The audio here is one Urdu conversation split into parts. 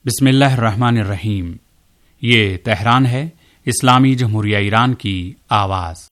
بسم اللہ الرحمن الرحیم۔ یہ تہران ہے، اسلامی جمہوریہ ایران کی آواز۔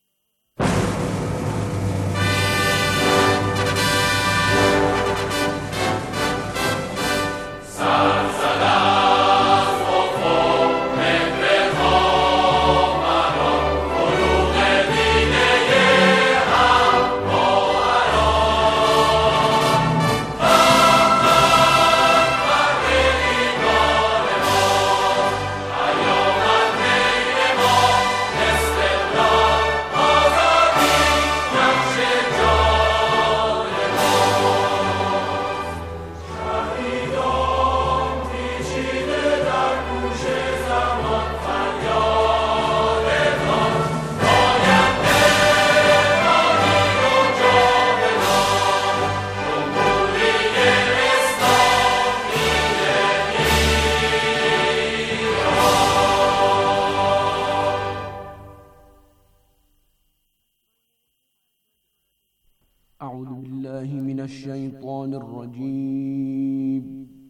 اعوذ باللہ من الشیطان الرجیم،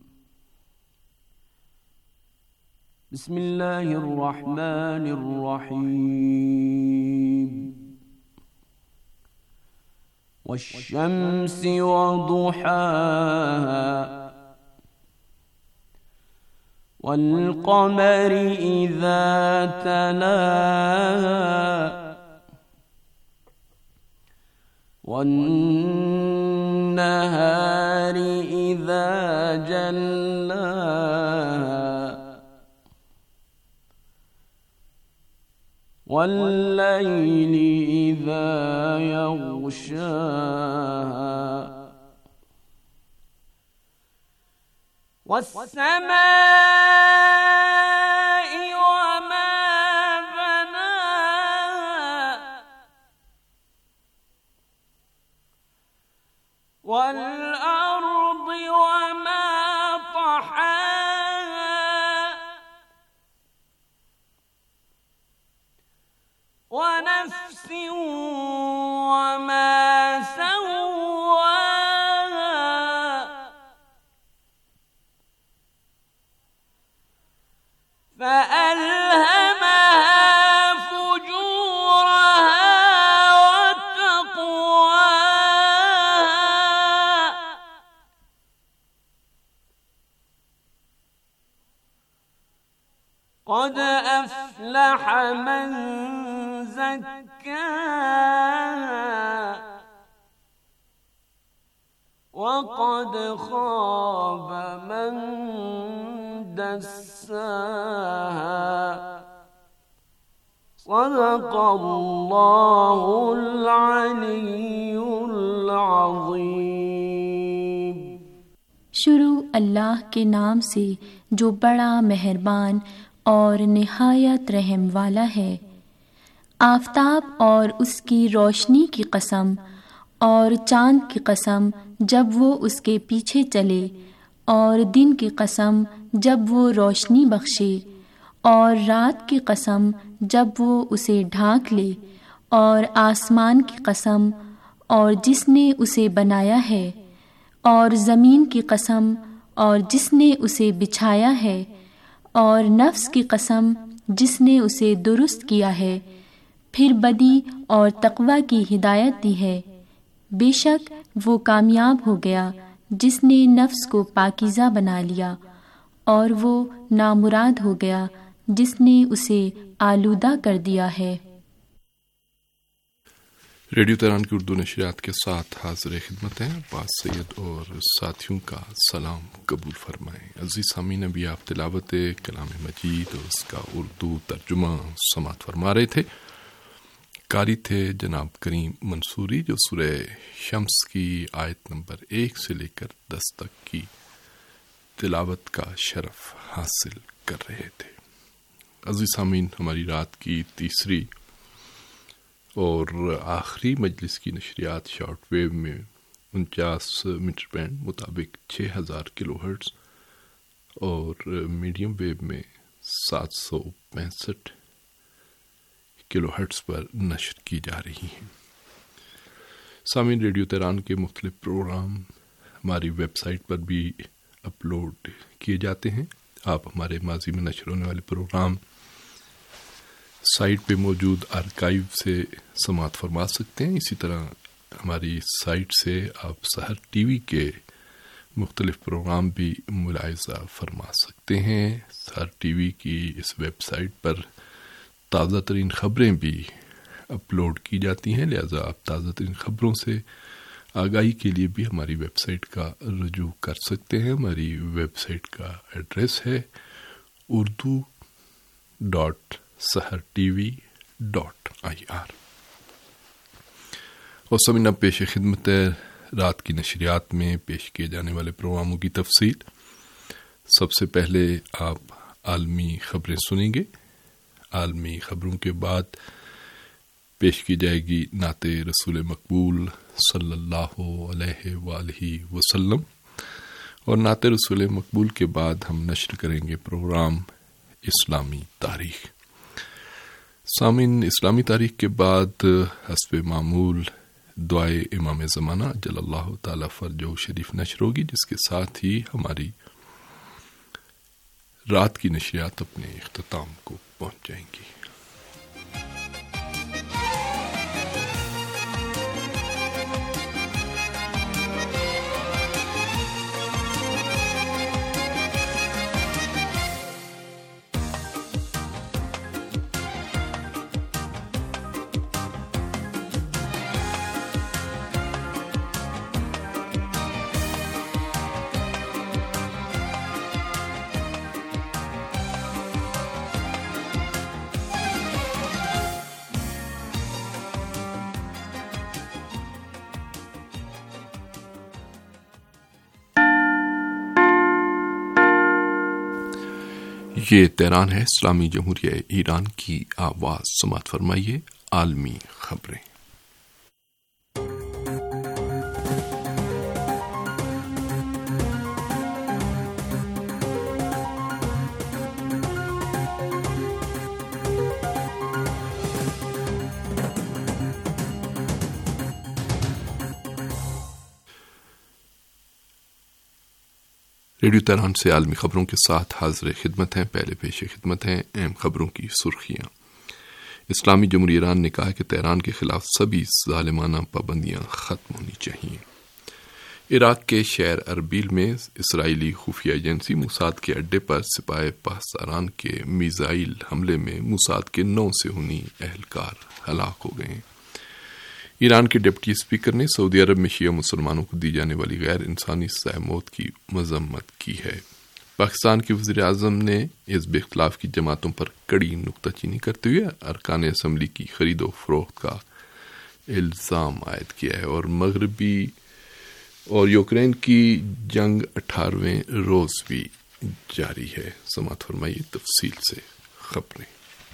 بسم اللہ الرحمن الرحیم، والشمس وضحاها والقمر اذا تلاها والنهار إذا جلاها والليل إذا يغشاها والسماء وما بناها والأرض وما طحاها ونفس وما سواها فألهمها فجورها وتقواها قد أفلح من زكاها وقد خاب من دساها صدق اللہ العلی العظیم۔ شروع اللہ کے نام سے جو بڑا مہربان اور نہایت رحم والا ہے۔ آفتاب اور اس کی روشنی کی قسم، اور چاند کی قسم جب وہ اس کے پیچھے چلے، اور دن کی قسم جب وہ روشنی بخشے، اور رات کی قسم جب وہ اسے ڈھانک لے، اور آسمان کی قسم اور جس نے اسے بنایا ہے، اور زمین کی قسم اور جس نے اسے بچھایا ہے، اور نفس کی قسم جس نے اسے درست کیا ہے، پھر بدی اور تقوی کی ہدایت دی ہے۔ بے شک وہ کامیاب ہو گیا جس نے نفس کو پاکیزہ بنا لیا، اور وہ نامراد ہو گیا جس نے اسے آلودہ کر دیا ہے۔ ریڈیو تہران کی اردو نشریات کے ساتھ حاضر خدمت ہیں عباس سید اور ساتھیوں کا سلام قبول فرمائیں۔ عزیز سامعین، ابھی آپ تلاوت کلام مجید اور اس کا اردو ترجمہ سماعت فرما رہے تھے۔ قاری تھے جناب کریم منصوری، جو سورہ شمس کی آیت نمبر 1 سے لے کر 10 تک کی تلاوت کا شرف حاصل کر رہے تھے۔ عزیز سامعین، ہماری رات کی تیسری اور آخری مجلس کی نشریات شارٹ ویو میں 49 میٹر بینڈ مطابق 6000 کلو ہرٹز اور میڈیم ویو میں 765 کلو ہرٹز پر نشر کی جا رہی ہیں۔ سامعین، ریڈیو تہران کے مختلف پروگرام ہماری ویب سائٹ پر بھی اپلوڈ کیے جاتے ہیں۔ آپ ہمارے ماضی میں نشر ہونے والے پروگرام سائٹ پہ موجود آرکائیو سے سماعت فرما سکتے ہیں۔ اسی طرح ہماری سائٹ سے آپ سحر ٹی وی کے مختلف پروگرام بھی ملاحظہ فرما سکتے ہیں۔ سحر ٹی وی کی اس ویب سائٹ پر تازہ ترین خبریں بھی اپلوڈ کی جاتی ہیں، لہذا آپ تازہ ترین خبروں سے آگاہی کے لیے بھی ہماری ویب سائٹ کا رجوع کر سکتے ہیں۔ ہماری ویب سائٹ کا ایڈریس ہے urdu.sahartv.ir۔ اور سمجھنا پیش خدمت ہے رات کی نشریات میں پیش کیے جانے والے پروگراموں کی تفصیل۔ سب سے پہلے آپ عالمی خبریں سنیں گے۔ عالمی خبروں کے بعد پیش کی جائے گی نعت رسول مقبول صلی اللہ علیہ وآلہ وسلم، اور نعت رسول مقبول کے بعد ہم نشر کریں گے پروگرام اسلامی تاریخ۔ سامعین، اسلامی تاریخ کے بعد حسب معمول دعائے امام زمانہ جل اللہ تعالی فرجہ شریف نشر ہوگی، جس کے ساتھ ہی ہماری رات کی نشریات اپنے اختتام کو پہنچ جائیں گی۔ یہ تہران ہے، اسلامی جمہوریہ ایران کی آواز۔ سماعت فرمائیے عالمی خبریں۔ ریڈیو تہران سے عالمی خبروں کے ساتھ حاضر خدمت ہیں۔ پہلے پیش خدمت ہیں اہم خبروں کی سرخیاں۔ اسلامی جمہوریہ ایران نے کہا کہ تہران کے خلاف سبھی ظالمانہ پابندیاں ختم ہونی چاہیے۔ عراق کے شہر اربیل میں اسرائیلی خفیہ ایجنسی موساد کے اڈے پر سپاہ پاسداران کے میزائل حملے میں موساد کے 9 صہیونی اہلکار ہلاک ہو گئے۔ ایران کے ڈپٹی اسپیکر نے سعودی عرب میں شیعہ مسلمانوں کو دی جانے والی غیر انسانی سزائے موت کی مذمت کی ہے۔ پاکستان کے وزیر اعظم نے حزب اختلاف کی جماعتوں پر کڑی نکتہ چینی کرتے ہوئے ارکان اسمبلی کی خرید و فروخت کا الزام عائد کیا ہے، اور مغربی اور یوکرین کی جنگ 18ویں روز بھی جاری ہے۔ سماعت فرمائیے تفصیل سے خبریں۔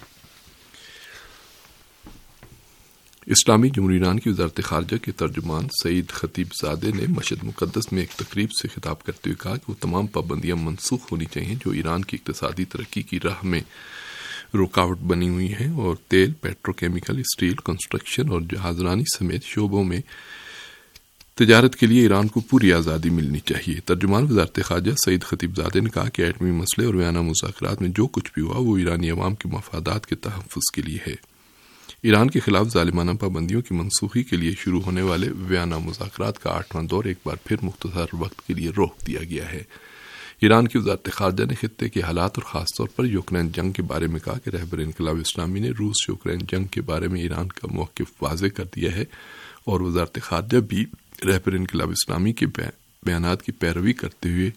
اسلامی جمہوریہ ایران کی وزارت خارجہ کے ترجمان سعید خطیب زادے نے مشہد مقدس میں ایک تقریب سے خطاب کرتے ہوئے کہا کہ وہ تمام پابندیاں منسوخ ہونی چاہیے جو ایران کی اقتصادی ترقی کی راہ میں رکاوٹ بنی ہوئی ہیں، اور تیل، پیٹروکیمیکل، اسٹیل، کنسٹرکشن اور جہاز رانی سمیت شعبوں میں تجارت کے لیے ایران کو پوری آزادی ملنی چاہیے۔ ترجمان وزارت خارجہ سعید خطیب زادے نے کہا کہ ایٹمی مسئلے اور ویانا مذاکرات میں جو کچھ بھی ہوا وہ ایرانی عوام کے مفادات کے تحفظ کے لیے ہے۔ ایران کے خلاف ظالمانہ پابندیوں کی منسوخی کے لیے شروع ہونے والے ویانا مذاکرات کا 8واں دور ایک بار پھر مختصر وقت کے لیے روک دیا گیا ہے۔ ایران کی وزارت خارجہ نے خطے کے حالات اور خاص طور پر یوکرین جنگ کے بارے میں کہا کہ رہبر انقلاب اسلامی نے روس یوکرین جنگ کے بارے میں ایران کا موقف واضح کر دیا ہے، اور وزارت خارجہ بھی رہبر انقلاب اسلامی کے بیانات کی پیروی کرتے ہوئے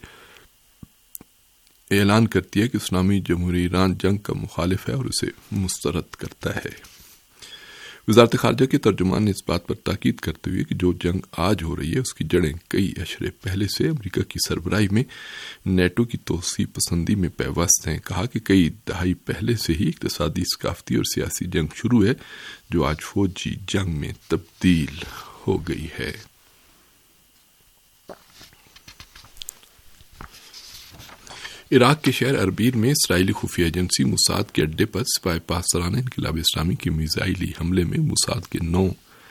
اعلان کرتی ہے کہ اسلامی جمہوریہ ایران جنگ کا مخالف ہے اور اسے مسترد کرتا ہے۔ وزارت خارجہ کے ترجمان نے اس بات پر تاکید کرتے ہوئے کہ جو جنگ آج ہو رہی ہے اس کی جڑیں کئی اشرے پہلے سے امریکہ کی سربراہی میں نیٹو کی توسیع پسندی میں پیوست ہیں، کہا کہ کئی دہائی پہلے سے ہی اقتصادی، ثقافتی اور سیاسی جنگ شروع ہے جو آج فوجی جنگ میں تبدیل ہو گئی ہے۔ عراق کے شہر اربیل میں اسرائیلی خفیہ ایجنسی موساد کے اڈے پر سپاہ پاسداران انقلاب اسلامی کے میزائلی حملے میں موساد کے 9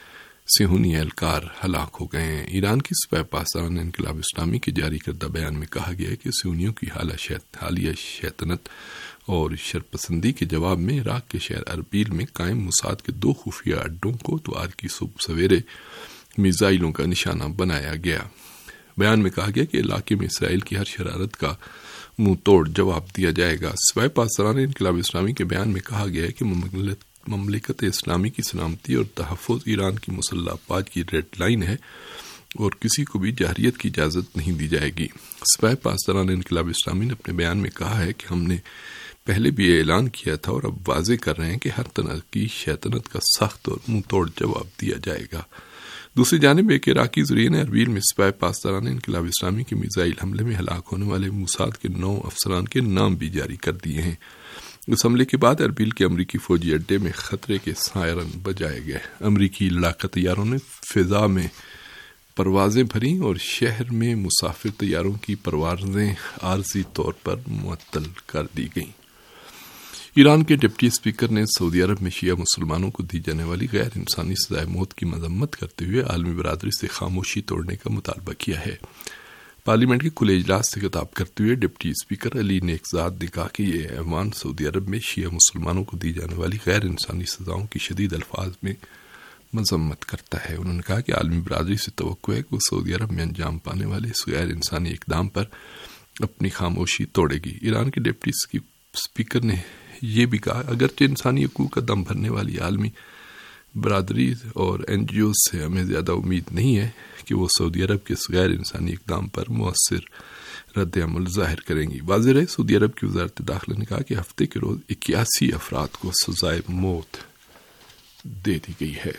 صہیونی اہلکار ہلاک ہو گئے ہیں۔ ایران کی سپہ پاسداران انقلاب اسلامی کے جاری کردہ بیان میں کہا گیا ہے کہ صہیونیوں کی حالیہ شیطنت اور شرپسندی کے جواب میں عراق کے شہر اربیل میں قائم موساد کے 2 خفیہ اڈوں کو اتوار کی صبح سویرے میزائلوں کا نشانہ بنایا گیا۔ بیان میں کہا گیا کہ علاقے میں اسرائیل کی ہر شرارت کا منہ توڑ جواب دیا جائے گا۔ سپہ پاسداران انقلاب اسلامی کے بیان میں کہا گیا ہے کہ مملکت اسلامی کی سلامتی اور تحفظ ایران کی مسلح افواج کی ریڈ لائن ہے اور کسی کو بھی جارحیت کی اجازت نہیں دی جائے گی۔ سپہ پاسداران انقلاب اسلامی نے اپنے بیان میں کہا ہے کہ ہم نے پہلے بھی یہ اعلان کیا تھا اور اب واضح کر رہے ہیں کہ ہر طرح کی شیطنت کا سخت اور منہ توڑ جواب دیا جائے گا۔ دوسری جانب ایک عراقی ذریعے نے اربیل میں سپہ پاسداران انقلاب اسلامی کے میزائل حملے میں ہلاک ہونے والے موساد کے 9 افسران کے نام بھی جاری کر دیے ہیں۔ اس حملے کے بعد اربیل کے امریکی فوجی اڈے میں خطرے کے سائرن بجائے گئے۔ امریکی لڑاکا طیاروں نے فضا میں پروازیں بھریں اور شہر میں مسافر طیاروں کی پروازیں عارضی طور پر معطل کر دی گئیں۔ ایران کے ڈپٹی اسپیکر نے سعودی عرب میں شیعہ مسلمانوں کو دی جانے والی غیر انسانی سزائے موت کی مذمت کرتے ہوئے عالمی برادری سے خاموشی توڑنے کا مطالبہ کیا ہے۔ پارلیمنٹ کے کھلے اجلاس سے خطاب کرتے ہوئے ڈپٹی اسپیکر علی نیکزاد نے کہا کہ یہ ایوان سعودی عرب میں شیعہ مسلمانوں کو دی جانے والی غیر انسانی سزاؤں کی شدید الفاظ میں مذمت کرتا ہے۔ انہوں نے کہا کہ عالمی برادری سے توقع ہے کہ وہ سعودی عرب میں انجام پانے والے اس غیر انسانی اقدام پر اپنی خاموشی توڑے گی۔ ایران کے ڈپٹی اسپیکر نے یہ بھی کہا اگرچہ انسانی حقوق کا دم بھرنے والی عالمی برادری اور این جی اوز سے ہمیں زیادہ امید نہیں ہے کہ وہ سعودی عرب کے اس غیر انسانی اقدام پر مؤثر رد عمل ظاہر کریں گی۔ واضح رہے سعودی عرب کی وزارت داخلہ نے کہا کہ ہفتے کے روز 81 افراد کو سزائے موت دے دی گئی ہے۔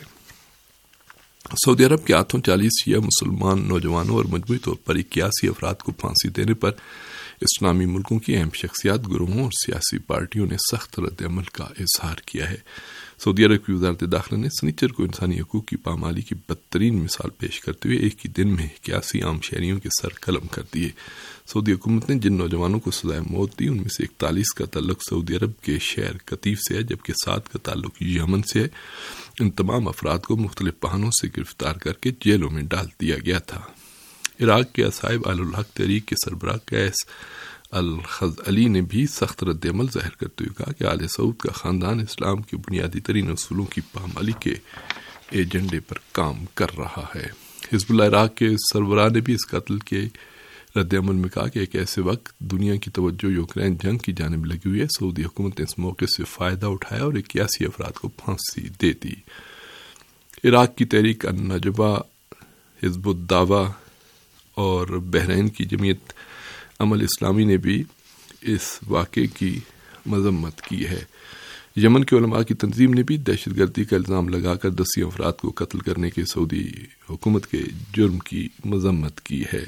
سعودی عرب کے ہاتھوں 40 شیعہ مسلمان نوجوانوں اور مجموعی طور پر 81 افراد کو پھانسی دینے پر اسلامی ملکوں کی اہم شخصیات، گروہوں اور سیاسی پارٹیوں نے سخت رد عمل کا اظہار کیا ہے۔ سعودی عرب کی وزارت داخلہ نے سنیچر کو انسانی حقوق کی پامالی کی بدترین مثال پیش کرتے ہوئے ایک ہی دن میں 81 عام شہریوں کے سر قلم کر دیے۔ سعودی حکومت نے جن نوجوانوں کو سزائے موت دی ان میں سے 41 کا تعلق سعودی عرب کے شہر قطیف سے ہے جبکہ 7 کا تعلق یمن سے ہے۔ ان تمام افراد کو مختلف بہانوں سے گرفتار کر کے جیلوں میں ڈال دیا گیا تھا۔ عراق کے اصحاب آل الحق تحریک کے سربراہ قیس الخزعلی نے بھی سخت رد عمل ظاہر کرتے ہوئے کہا کہ آل سعود کا خاندان اسلام کے بنیادی ترین اصولوں کی پامالی کے ایجنڈے پر کام کر رہا ہے۔ حزب اللہ عراق کے سربراہ نے بھی اس قتل کے رد عمل میں کہا کہ ایک ایسے وقت دنیا کی توجہ یوکرین جنگ کی جانب لگی ہوئی ہے، سعودی حکومت نے اس موقع سے فائدہ اٹھایا اور 81 افراد کو پھانسی دے دی۔ عراق کی تحریک النجبہ، حزب الدعوہ اور بحرین کی جمعیت عمل اسلامی نے بھی اس واقعے کی مذمت کی ہے۔ یمن کے علماء کی تنظیم نے بھی دہشت گردی کا الزام لگا کر 10 افراد کو قتل کرنے کے سعودی حکومت کے جرم کی مذمت کی ہے۔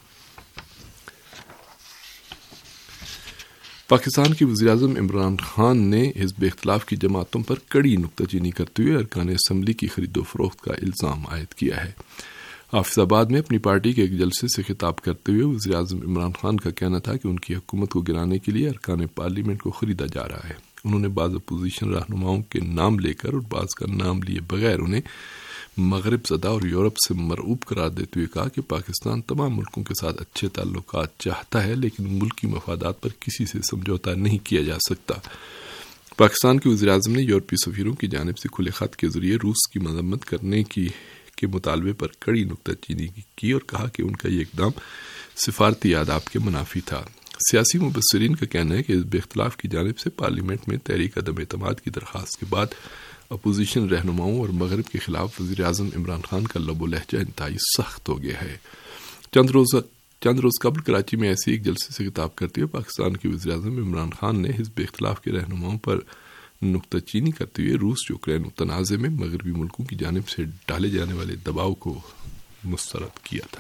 پاکستان کے وزیراعظم عمران خان نے حزب اختلاف کی جماعتوں پر کڑی نکتہ چینی کرتے ہوئے ارکان اسمبلی کی خرید و فروخت کا الزام عائد کیا ہے۔ حافظ آباد میں اپنی پارٹی کے ایک جلسے سے خطاب کرتے ہوئے وزیراعظم عمران خان کا کہنا تھا کہ ان کی حکومت کو گرانے کے لیے ارکان پارلیمنٹ کو خریدا جا رہا ہے۔ انہوں نے بعض اپوزیشن رہنماؤں کے نام لے کر اور بعض کا نام لیے بغیر انہیں مغرب زدہ اور یورپ سے مرعوب قرار دیتے ہوئے کہا کہ پاکستان تمام ملکوں کے ساتھ اچھے تعلقات چاہتا ہے لیکن ملکی مفادات پر کسی سے سمجھوتا نہیں کیا جا سکتا۔ پاکستان کے وزیراعظم نے یورپی سفیروں کی جانب سے کھلے خط کے ذریعے روس کی مذمت کرنے کے مطالبے پر کڑی نکتہ چینی کی اور کہا کہ ان کا یہ اقدام سفارتی آداب کے منافی تھا۔ سیاسی مبصرین کا کہنا ہے کہ حزب اختلاف کی جانب سے پارلیمنٹ میں تحریک عدم اعتماد کی درخواست کے بعد اپوزیشن رہنماؤں اور مغرب کے خلاف وزیراعظم عمران خان کا لب و لہجہ انتہائی سخت ہو گیا ہے۔ چند روز قبل کراچی میں ایسے ایک جلسے سے خطاب کرتے ہوئے پاکستان کے وزیراعظم عمران خان نے حزب اختلاف کے رہنماؤں پر نکتہ چینی کرتے ہوئے روس یوکرین تنازع میں مغربی ملکوں کی جانب سے ڈالے جانے والے دباؤ کو مسترد کیا تھا۔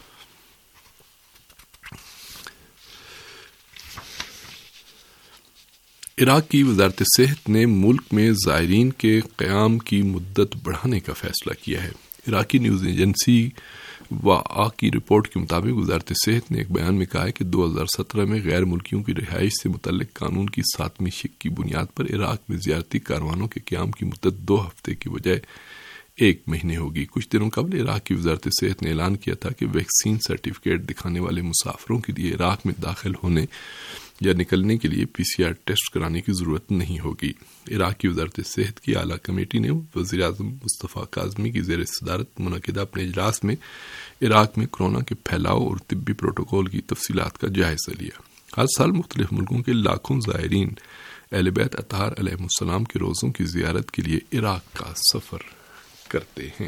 عراق کی وزارت صحت نے ملک میں زائرین کے قیام کی مدت بڑھانے کا فیصلہ کیا ہے۔ عراقی نیوز ایجنسی WAA کی رپورٹ کے مطابق وزارت صحت نے ایک بیان میں کہا ہے کہ 2017 میں غیر ملکیوں کی رہائش سے متعلق قانون کی 7ویں شق کی بنیاد پر عراق میں زیارتی کاروانوں کے قیام کی مدت 2 ہفتے کی بجائے 1 مہینے ہوگی۔ کچھ دنوں قبل عراق کی وزارت صحت نے اعلان کیا تھا کہ ویکسین سرٹیفکیٹ دکھانے والے مسافروں کے لیے عراق میں داخل ہونے یا نکلنے کے لیے PCR ٹیسٹ کرانے کی ضرورت نہیں ہوگی۔ عراق کی وزارت صحت کی اعلیٰ کمیٹی نے وزیر اعظم مصطفیٰ کاظمی کی زیر صدارت منعقدہ اپنے اجلاس میں عراق میں کورونا کے پھیلاؤ اور طبی پروٹوکول کی تفصیلات کا جائزہ لیا۔ ہر سال مختلف ملکوں کے لاکھوں زائرین اہل بیت اطہار علیہ السلام کے روزوں کی زیارت کے لیے عراق کا سفر کرتے ہیں۔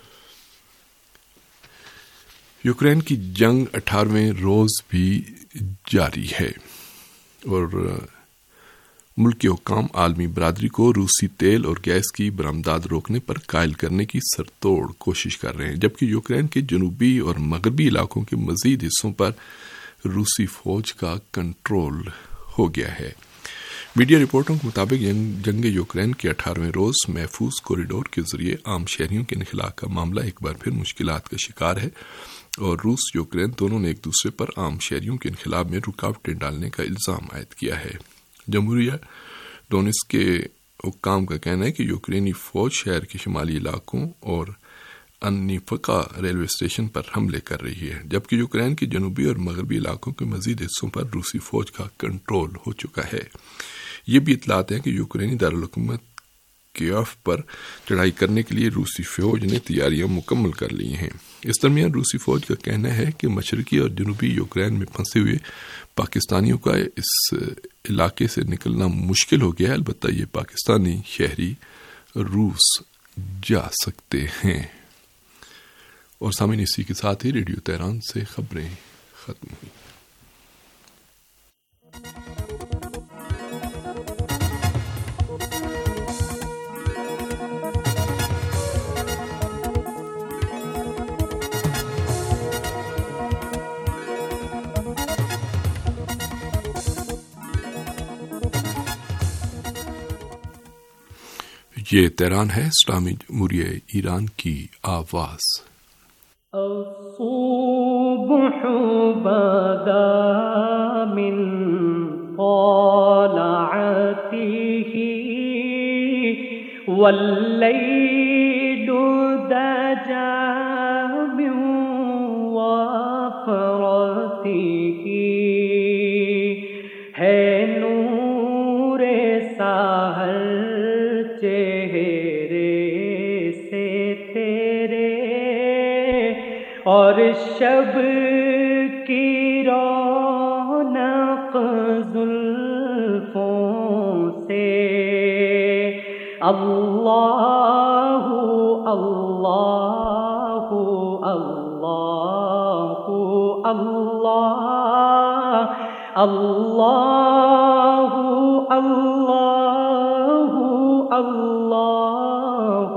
یوکرین کی جنگ 18ویں روز بھی جاری ہے اور ملک کے حکام عالمی برادری کو روسی تیل اور گیس کی برآمدات روکنے پر قائل کرنے کی سرتوڑ کوشش کر رہے ہیں، جبکہ یوکرین کے جنوبی اور مغربی علاقوں کے مزید حصوں پر روسی فوج کا کنٹرول ہو گیا ہے۔ میڈیا رپورٹوں کے مطابق جنگ یوکرین کے 18ویں روز محفوظ کوریڈور کے ذریعے عام شہریوں کے انخلاء کا معاملہ ایک بار پھر مشکلات کا شکار ہے اور روس یوکرین دونوں نے ایک دوسرے پر عام شہریوں کے انخلاء میں رکاوٹیں ڈالنے کا الزام عائد کیا ہے۔ جمہوریہ ڈونیٹسک کے حکام کا کہنا ہے کہ یوکرینی فوج شہر کے شمالی علاقوں اور انیفکا ریلوے اسٹیشن پر حملے کر رہی ہے، جبکہ یوکرین کے جنوبی اور مغربی علاقوں کے مزید حصوں پر روسی فوج کا کنٹرول ہو چکا ہے۔ یہ بھی اطلاعات ہیں کہ یوکرینی دارالحکومت کیف پر چڑھائی کرنے کے لیے روسی فوج نے تیاریاں مکمل کر لی ہیں۔ اس درمیان روسی فوج کا کہنا ہے کہ مشرقی اور جنوبی یوکرین میں پھنسے ہوئے پاکستانیوں کا اس علاقے سے نکلنا مشکل ہو گیا ہے، البتہ یہ پاکستانی شہری روس جا سکتے ہیں۔ اور سامعین، اسی کے ساتھ ہی ریڈیو تہران سے خبریں ختم ہوئی۔ یہ تہران ہے، اسلامی جمہوریہ ایران کی آواز۔ الصبح بدا من طلعته والليل دجى من وفرته ہے نور سحر چہرے سے تیرے اور شب کی رونق زلفوں سے اللہ اللہ اللہ اللہ اللہ اللہ اللہ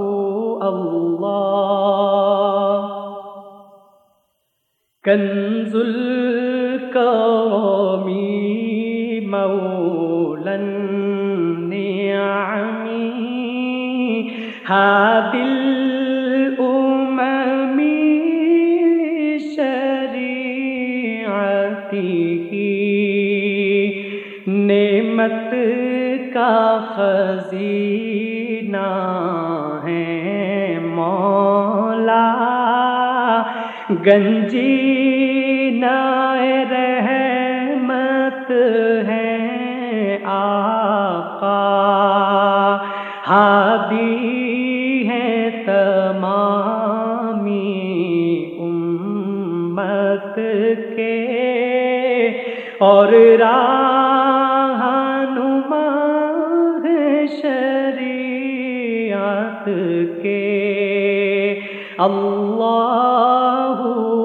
اللہ کنز الکرم مولا النعم هادي الأمم شریعته نعمت کا خزینہ ہے مولا گنجینہ رحمت ہے آقا ہادی ہے تمامی امت کے اور رہنما شریعت کے اللہ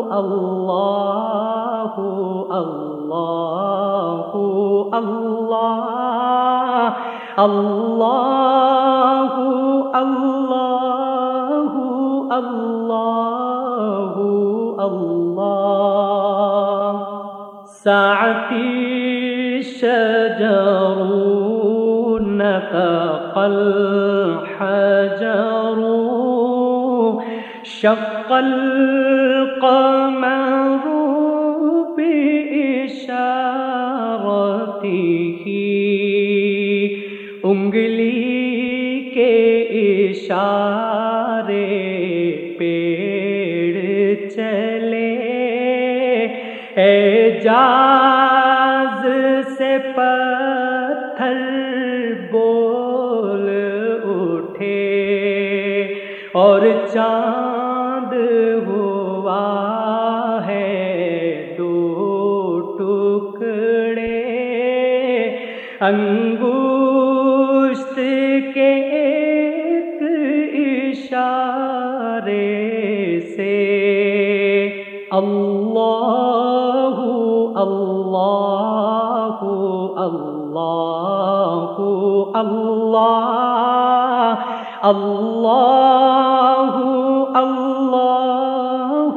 اللہ اللہ اللہ اللہ اللہ اللہ اللہ ساعتی شجر نطق الحجر شق القمر بإشارته انگلی کے اشارے پیڑ چلے اعجاز سے پتھر بول اٹھے اور چاند ہوا ہے دو ٹکڑے انگشت کے ایک اشارے سے اللہ اللہ اللہ اللہ اللہ اللہ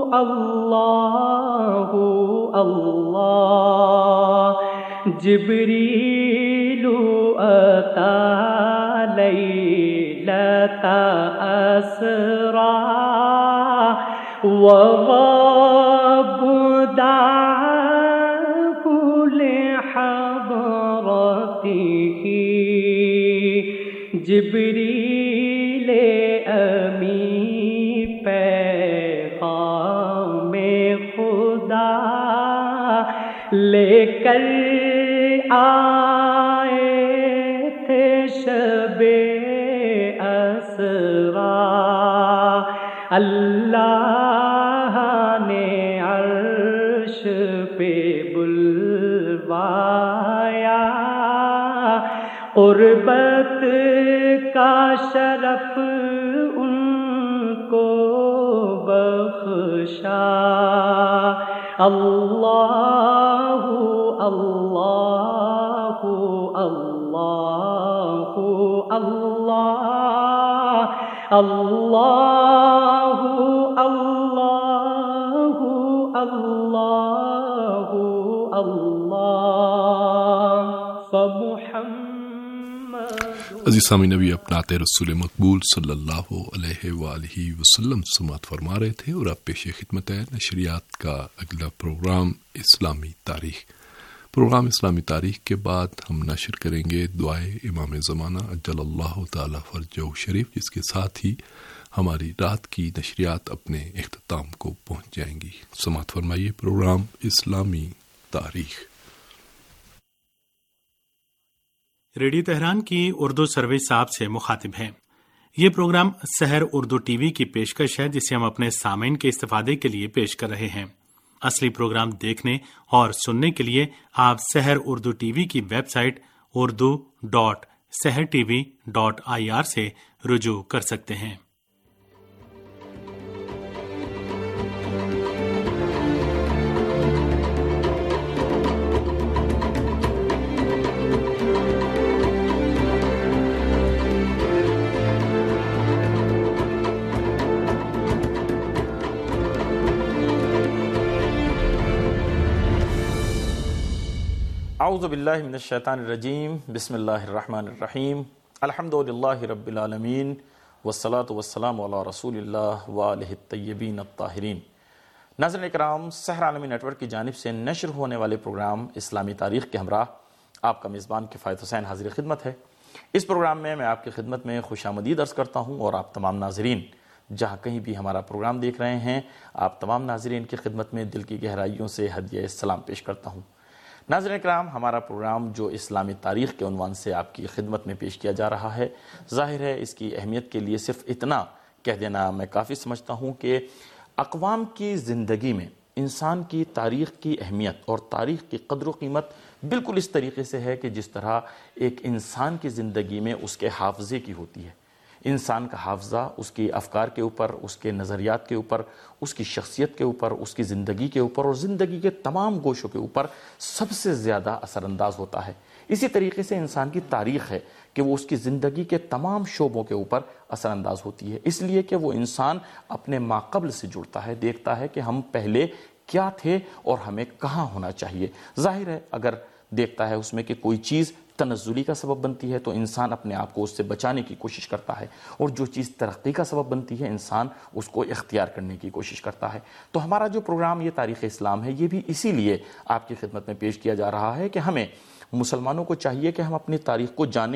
اللہ اللہ جبریل اتی لیلۃ اسری وغاب دعاه لحضرته جبریل امی پیغام خدا لے کر آئے تھے شب اسرا اللہ نے عرش پہ بلوایا قربت کا شرف ان کو بخشا اللہ اللہ اللہ اللہ اللہ اللہ اللہ اللہ فمحمد۔ عزیز سامعین، ابھی آپ نعت رسول مقبول صلی اللہ علیہ وآلہ وسلم سماعت فرما رہے تھے، اور اب پیش خدمت ہے نشریات کا اگلا پروگرام اسلامی تاریخ۔ پروگرام اسلامی تاریخ کے بعد ہم نشر کریں گے دعائے امام زمانہ عجل اللہ تعالی فرجہ شریف، جس کے ساتھ ہی ہماری رات کی نشریات اپنے اختتام کو پہنچ جائیں گی۔ سماعت فرمائیے پروگرام اسلامی تاریخ۔ ریڈیو تہران کی اردو سروس آپ سے مخاطب ہیں۔ یہ programme Sahar Urdu T V کی پیشکش ہے، جسے ہم اپنے سامعین کے استفادے کے لیے پیش کر رہے ہیں۔ اصلی پروگرام دیکھنے اور سننے کے لیے آپ سحر اردو ٹی وی کی ویب سائٹ urdu.sehrtv.ir سے رجوع کر سکتے ہیں۔ اعوذ باللہ من الشیطان الرجیم، بسم اللہ الرحمن الرحیم، الحمدللہ رب العالمین، والصلاة والسلام علی رسول اللہ وآلہ الطیبین الطاہرین۔ ناظرین اکرام، سحر عالمی نیٹ ورک کی جانب سے نشر ہونے والے پروگرام اسلامی تاریخ کے ہمراہ آپ کا میزبان کفایت حسین حاضر خدمت ہے۔ اس پروگرام میں آپ کی خدمت میں خوش آمدید عرض کرتا ہوں، اور آپ تمام ناظرین جہاں کہیں بھی ہمارا پروگرام دیکھ رہے ہیں، آپ تمام ناظرین کی خدمت میں دل کی گہرائیوں سے ہدیہ سلام پیش کرتا ہوں۔ ناظرین اکرام، ہمارا پروگرام جو اسلامی تاریخ کے عنوان سے آپ کی خدمت میں پیش کیا جا رہا ہے، ظاہر ہے اس کی اہمیت کے لیے صرف اتنا کہہ دینا میں کافی سمجھتا ہوں کہ اقوام کی زندگی میں انسان کی تاریخ کی اہمیت اور تاریخ کی قدر و قیمت بالکل اس طریقے سے ہے کہ جس طرح ایک انسان کی زندگی میں اس کے حافظے کی ہوتی ہے۔ انسان کا حافظہ اس کی افکار کے اوپر، اس کے نظریات کے اوپر، اس کی شخصیت کے اوپر، اس کی زندگی کے اوپر اور زندگی کے تمام گوشوں کے اوپر سب سے زیادہ اثر انداز ہوتا ہے۔ اسی طریقے سے انسان کی تاریخ ہے کہ وہ اس کی زندگی کے تمام شعبوں کے اوپر اثر انداز ہوتی ہے، اس لیے کہ وہ انسان اپنے ماقبل سے جڑتا ہے، دیکھتا ہے کہ ہم پہلے کیا تھے اور ہمیں کہاں ہونا چاہیے۔ ظاہر ہے اگر دیکھتا ہے اس میں کہ کوئی چیز تنزلی کا سبب بنتی ہے تو انسان اپنے آپ کو اس سے بچانے کی کوشش کرتا ہے، اور جو چیز ترقی کا سبب بنتی ہے انسان اس کو اختیار کرنے کی کوشش کرتا ہے۔ تو ہمارا جو پروگرام یہ تاریخ اسلام ہے، یہ بھی اسی لیے آپ کی خدمت میں پیش کیا جا رہا ہے کہ ہمیں مسلمانوں کو چاہیے کہ ہم اپنی تاریخ کو جانیں،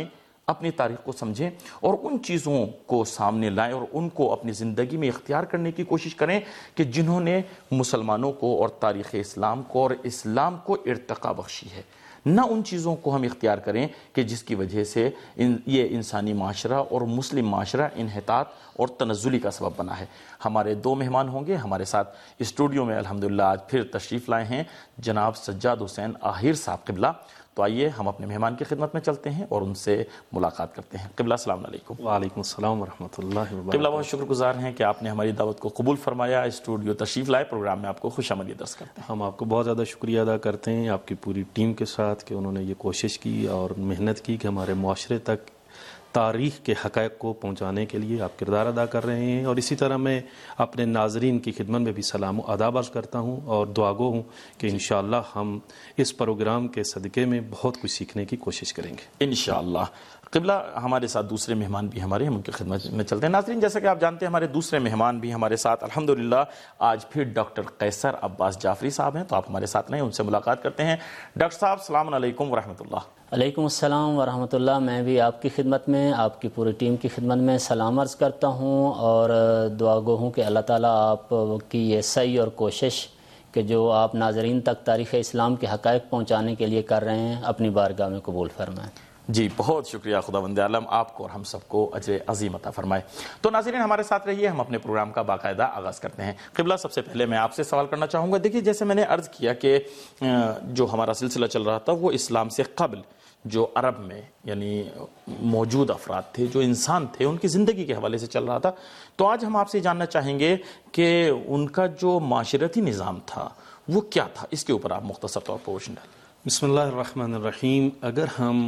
اپنی تاریخ کو سمجھیں اور ان چیزوں کو سامنے لائیں اور ان کو اپنی زندگی میں اختیار کرنے کی کوشش کریں کہ جنہوں نے مسلمانوں کو اور تاریخ اسلام کو اور اسلام کو ارتقا بخشی ہے. نہ ان چیزوں کو ہم اختیار کریں کہ جس کی وجہ سے یہ انسانی معاشرہ اور مسلم معاشرہ انحطاط اور تنزلی کا سبب بنا ہے. ہمارے 2 مہمان ہوں گے ہمارے ساتھ اسٹوڈیو میں الحمدللہ آج پھر تشریف لائے ہیں جناب سجاد حسین آہیر صاحب قبلہ. تو آئیے ہم اپنے مہمان کی خدمت میں چلتے ہیں اور ان سے ملاقات کرتے ہیں. قبلہ السلام علیکم. وعلیکم السلام ورحمۃ اللہ وبرکاتہ. قبلہ بہت شکر گزار ہیں کہ آپ نے ہماری دعوت کو قبول فرمایا, اسٹوڈیو تشریف لائے, پروگرام میں آپ کو خوش آمدید درس کرتے ہیں. ہم آپ کو بہت زیادہ شکریہ ادا کرتے ہیں آپ کی پوری ٹیم کے ساتھ کہ انہوں نے یہ کوشش کی اور محنت کی کہ ہمارے معاشرے تک تاریخ کے حقائق کو پہنچانے کے لیے آپ کردار ادا کر رہے ہیں. اور اسی طرح میں اپنے ناظرین کی خدمت میں بھی سلام و آداب عرض کرتا ہوں اور دعا گو ہوں کہ انشاءاللہ ہم اس پروگرام کے صدقے میں بہت کچھ سیکھنے کی کوشش کریں گے انشاءاللہ. قبلہ ہمارے ساتھ دوسرے مہمان بھی ہمارے ہم ان کی خدمت میں چلتے ہیں. ناظرین جیسا کہ آپ جانتے ہیں ہمارے دوسرے مہمان بھی ہمارے ساتھ الحمدللہ آج پھر ڈاکٹر قیصر عباس جعفری صاحب ہیں. تو آپ ہمارے ساتھ رہیں, ان سے ملاقات کرتے ہیں. ڈاکٹر صاحب السلام علیکم ورحمۃ اللہ. علیکم السلام ورحمۃ اللہ. میں بھی آپ کی خدمت میں آپ کی پوری ٹیم کی خدمت میں سلام عرض کرتا ہوں اور دعا گو ہوں کہ اللہ تعالیٰ آپ کی یہ سعی اور کوشش کہ جو آپ ناظرین تک تاریخ اسلام کے حقائق پہنچانے کے لیے کر رہے ہیں اپنی بارگاہ میں قبول فرمائیں. جی بہت شکریہ. خداوند عالم آپ کو اور ہم سب کو اجر عظیم عطا فرمائے. تو ناظرین ہمارے ساتھ رہیے, ہم اپنے پروگرام کا باقاعدہ آغاز کرتے ہیں. قبلہ سب سے پہلے میں آپ سے سوال کرنا چاہوں گا. دیکھیے جیسے میں نے عرض کیا کہ جو ہمارا سلسلہ چل رہا تھا وہ اسلام سے قبل جو عرب میں یعنی موجود افراد تھے, جو انسان تھے, ان کی زندگی کے حوالے سے چل رہا تھا. تو آج ہم آپ سے جاننا چاہیں گے کہ ان کا جو معاشرتی نظام تھا وہ کیا تھا, اس کے اوپر آپ مختصر طور پر روشنی ڈالیں. بسم اللہ الرحمن الرحیم. اگر ہم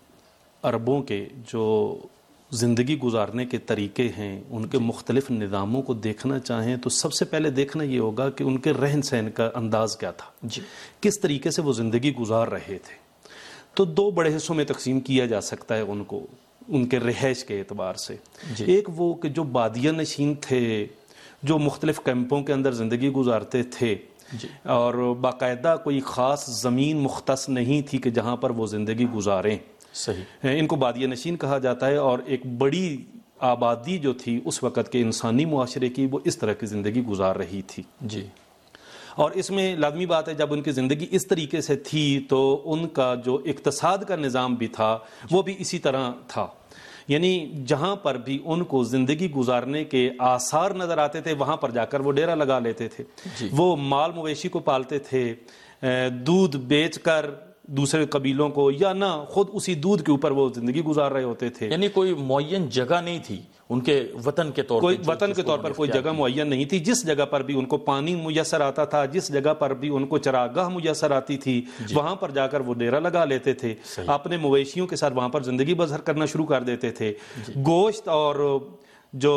عربوں کے جو زندگی گزارنے کے طریقے ہیں ان کے مختلف نظاموں کو دیکھنا چاہیں تو سب سے پہلے دیکھنا یہ ہوگا کہ ان کے رہن سہن کا انداز کیا تھا, کس طریقے سے وہ زندگی گزار رہے تھے. تو 2 بڑے حصوں میں تقسیم کیا جا سکتا ہے ان کو ان کے رہائش کے اعتبار سے. ایک وہ کہ جو بادیہ نشین تھے, جو مختلف کیمپوں کے اندر زندگی گزارتے تھے اور باقاعدہ کوئی خاص زمین مختص نہیں تھی کہ جہاں پر وہ زندگی گزاریں. صحیح, ان کو بادیہ نشین کہا جاتا ہے. اور ایک بڑی آبادی جو تھی اس وقت کے انسانی معاشرے کی وہ اس طرح کی زندگی گزار رہی تھی. جی, اور اس میں لازمی بات ہے جب ان کی زندگی اس طریقے سے تھی تو ان کا جو اقتصاد کا نظام بھی تھا وہ بھی اسی طرح تھا. یعنی جہاں پر بھی ان کو زندگی گزارنے کے آثار نظر آتے تھے وہاں پر جا کر وہ ڈیرا لگا لیتے تھے. وہ مال مویشی کو پالتے تھے, دودھ بیچ کر دوسرے قبیلوں کو یا نہ خود اسی دودھ کے اوپر وہ زندگی گزار رہے ہوتے تھے. یعنی کوئی معین جگہ نہیں تھی ان کے وطن کے طور پر, وطن کے طور پر کوئی جگہ معین نہیں تھی. جس جگہ پر بھی ان کو پانی میسر آتا تھا, جس جگہ پر بھی ان کو چراگاہ میسر آتی تھی وہاں پر جا کر وہ ڈیرا لگا لیتے تھے. اپنے مویشیوں کے ساتھ وہاں پر زندگی بسر کرنا شروع کر دیتے تھے. گوشت اور جو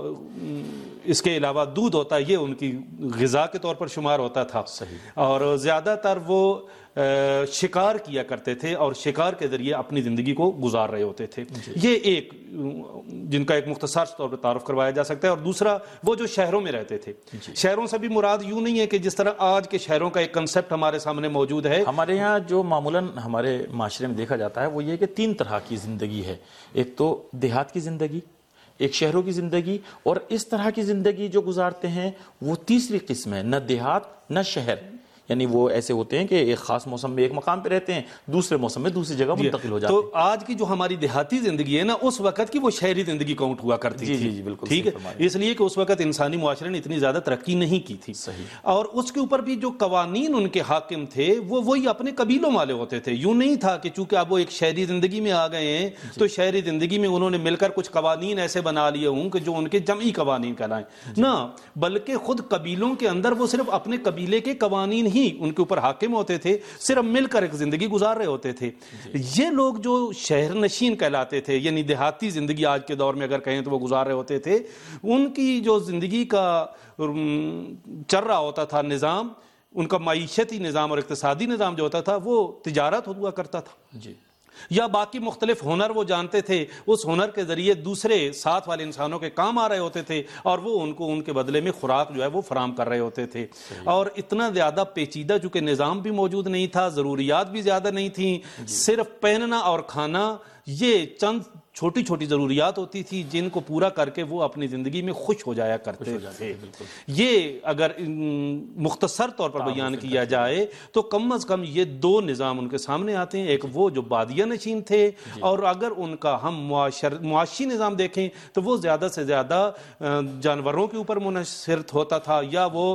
اس کے علاوہ دودھ ہوتا ہے یہ ان کی غذا کے طور پر شمار ہوتا تھا. اور زیادہ تر وہ شکار کیا کرتے تھے اور شکار کے ذریعے اپنی زندگی کو گزار رہے ہوتے تھے. یہ ایک جن کا ایک مختصر طور پر تعارف کروایا جا سکتا ہے. اور دوسرا وہ جو شہروں میں رہتے تھے. شہروں سے بھی مراد یوں نہیں ہے کہ جس طرح آج کے شہروں کا ایک کنسپٹ ہمارے سامنے موجود ہے. ہمارے یہاں جو معمولاً ہمارے معاشرے میں دیکھا جاتا ہے وہ یہ کہ 3 طرح کی زندگی ہے. ایک تو دیہات کی زندگی, ایک شہروں کی زندگی, اور اس طرح کی زندگی جو گزارتے ہیں وہ تیسری قسم ہے, نہ دیہات نہ شہر. یعنی وہ ایسے ہوتے ہیں کہ ایک خاص موسم میں ایک مقام پہ رہتے ہیں, دوسرے موسم میں دوسری جگہ منتقل ہو جاتے ہیں. تو آج کی جو ہماری دیہاتی زندگی ہے نا اس وقت کی وہ شہری زندگی کاؤنٹ ہوا کرتی تھی. جی بالکل ٹھیک ہے, اس لیے کہ اس وقت انسانی معاشرے نے اتنی زیادہ ترقی نہیں کی تھی. اور اس کے اوپر بھی جو قوانین ان کے حاکم تھے وہ وہی اپنے قبیلوں والے ہوتے تھے. یوں نہیں تھا کہ چونکہ اب وہ ایک شہری زندگی میں آ گئے ہیں تو شہری زندگی میں انہوں نے مل کر کچھ قوانین ایسے بنا لیے ہوں کہ جو ان کے جمعی قوانین کہلائیں. نہ بلکہ خود قبیلوں کے اندر وہ صرف اپنے قبیلے کے قوانین ہی ان کے اوپر حاکم ہوتے تھے, صرف مل کر ایک زندگی گزار رہے ہوتے تھے. یہ لوگ جو شہر نشین کہلاتے تھے یعنی دیہاتی زندگی آج کے دور میں اگر کہیں تو وہ گزار رہے ہوتے تھے, ان کی جو زندگی کا چل رہا ہوتا تھا نظام, ان کا معیشتی نظام اور اقتصادی نظام جو ہوتا تھا وہ تجارت ہوا کرتا تھا. یا باقی مختلف ہنر وہ جانتے تھے، اس ہنر کے ذریعے دوسرے ساتھ والے انسانوں کے کام آ رہے ہوتے تھے اور وہ ان کو ان کے بدلے میں خوراک جو ہے وہ فراہم کر رہے ہوتے تھے. اور اتنا زیادہ پیچیدہ چونکہ نظام بھی موجود نہیں تھا، ضروریات بھی زیادہ نہیں تھیں، صرف پہننا اور کھانا یہ چند چھوٹی چھوٹی ضروریات ہوتی تھی جن کو پورا کر کے وہ اپنی زندگی میں خوش ہو جایا کرتے تھے. یہ اگر مختصر طور پر بیان کیا جائے تو کم از کم یہ دو نظام ان کے سامنے آتے ہیں. ایک وہ جو بادیہ نشین تھے، اور اگر ان کا ہم معاشی نظام دیکھیں تو وہ زیادہ سے زیادہ جانوروں کے اوپر منحصر ہوتا تھا، یا وہ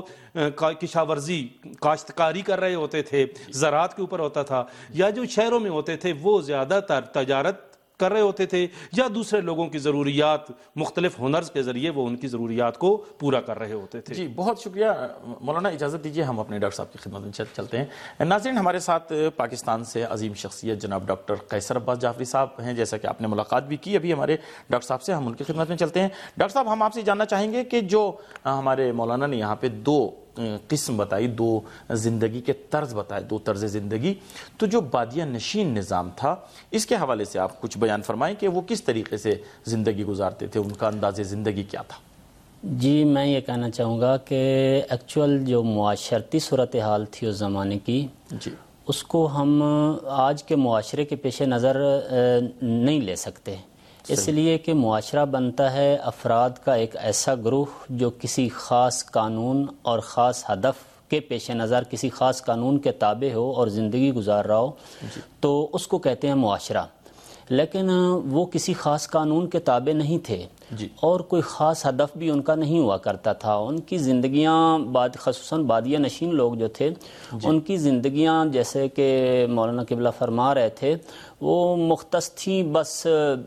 کشاورزی کاشتکاری کر رہے ہوتے تھے، زراعت کے اوپر ہوتا تھا، یا جو شہروں میں ہوتے تھے وہ زیادہ تر تجارت کر رہے ہوتے تھے، یا دوسرے لوگوں کی ضروریات مختلف ہنرز کے ذریعے وہ ان کی ضروریات کو پورا کر رہے ہوتے تھے. جی بہت شکریہ مولانا، اجازت دیجیے ہم اپنے ڈاکٹر صاحب کی خدمت میں چلتے ہیں. ناظرین، ہمارے ساتھ پاکستان سے عظیم شخصیت جناب ڈاکٹر قیصر عباس جعفری صاحب ہیں. جیسا کہ آپ نے ملاقات بھی کی ابھی ہمارے ڈاکٹر صاحب سے، ہم ان کی خدمت میں چلتے ہیں. ڈاکٹر صاحب، ہم آپ سے جاننا چاہیں گے کہ جو ہمارے مولانا نے یہاں پہ دو قسم بتائی، دو زندگی کے طرز بتائے، دو طرز زندگی، تو جو بادیہ نشین نظام تھا اس کے حوالے سے آپ کچھ بیان فرمائیں کہ وہ کس طریقے سے زندگی گزارتے تھے، ان کا انداز زندگی کیا تھا؟ جی میں یہ کہنا چاہوں گا کہ ایکچول جو معاشرتی صورتحال تھی اس زمانے کی، جی اس کو ہم آج کے معاشرے کے پیش نظر نہیں لے سکتے، اس لیے کہ معاشرہ بنتا ہے افراد کا ایک ایسا گروہ جو کسی خاص قانون اور خاص ہدف کے پیش نظر کسی خاص قانون کے تابع ہو اور زندگی گزار رہا ہو، تو اس کو کہتے ہیں معاشرہ. لیکن وہ کسی خاص قانون کے تابع نہیں تھے، اور کوئی خاص ہدف بھی ان کا نہیں ہوا کرتا تھا. ان کی زندگیاں خصوصاً بادیہ نشین لوگ جو تھے، ان کی زندگیاں جیسے کہ مولانا قبلہ فرما رہے تھے وہ مختص تھیں بس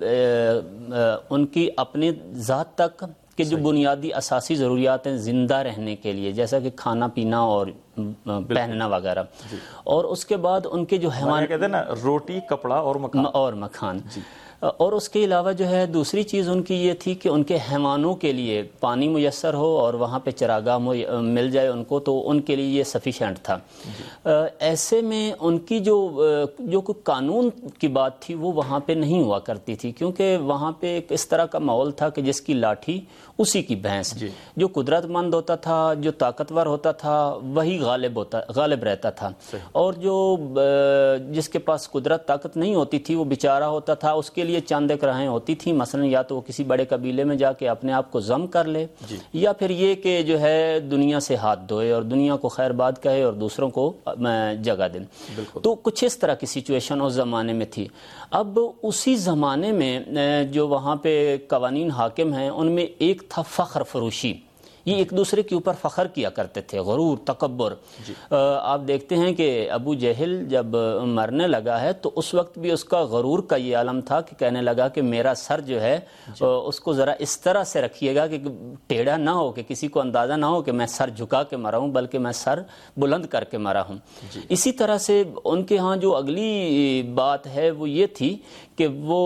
ان کی اپنی ذات تک، کہ جو بنیادی اساسی ضروریات ہیں زندہ رہنے کے لیے، جیسا کہ کھانا پینا اور پہننا وغیرہ، اور اس کے بعد ان کے جو حیوان کہتے ہیں نا روٹی کپڑا اور مکھان، اور اس کے علاوہ جو ہے دوسری چیز ان کی یہ تھی کہ ان کے حیوانوں کے لیے پانی میسر ہو اور وہاں پہ چراگاہ مل جائے ان کو، تو ان کے لیے یہ سفیشینٹ تھا. ایسے میں ان کی جو کوئی قانون کی بات تھی وہ وہاں پہ نہیں ہوا کرتی تھی، کیونکہ وہاں پہ ایک اس طرح کا ماحول تھا کہ جس کی لاٹھی اسی کی بھینس. جو قدرت مند ہوتا تھا، جو طاقتور ہوتا تھا، وہی غالب رہتا تھا، اور جو جس کے پاس قدرت طاقت نہیں ہوتی تھی وہ بیچارہ ہوتا تھا. اس کے لیے چند ایک راہیں ہوتی تھیں، مثلا یا تو وہ کسی بڑے قبیلے میں جا کے اپنے آپ کو ضم کر لے، یا پھر یہ کہ جو ہے دنیا سے ہاتھ دھوئے اور دنیا کو خیر بات کہے اور دوسروں کو جگہ دے. تو کچھ اس طرح کی سچویشن اس زمانے میں تھی. اب اسی زمانے میں جو وہاں پہ قوانین حاکم ہیں ان میں ایک تھا فخر فروشی. یہ ایک دوسرے کے اوپر فخر کیا کرتے تھے، غرور، تکبر. آپ دیکھتے ہیں کہ ابو جہل جب مرنے لگا ہے تو اس وقت بھی اس کا غرور کا یہ عالم تھا کہ کہنے لگا کہ میرا سر جو ہے اس کو ذرا اس طرح سے رکھیے گا کہ ٹیڑھا نہ ہو، کہ کسی کو اندازہ نہ ہو کہ میں سر جھکا کے مرا ہوں، بلکہ میں سر بلند کر کے مرا ہوں. اسی طرح سے ان کے ہاں جو اگلی بات ہے وہ یہ تھی کہ وہ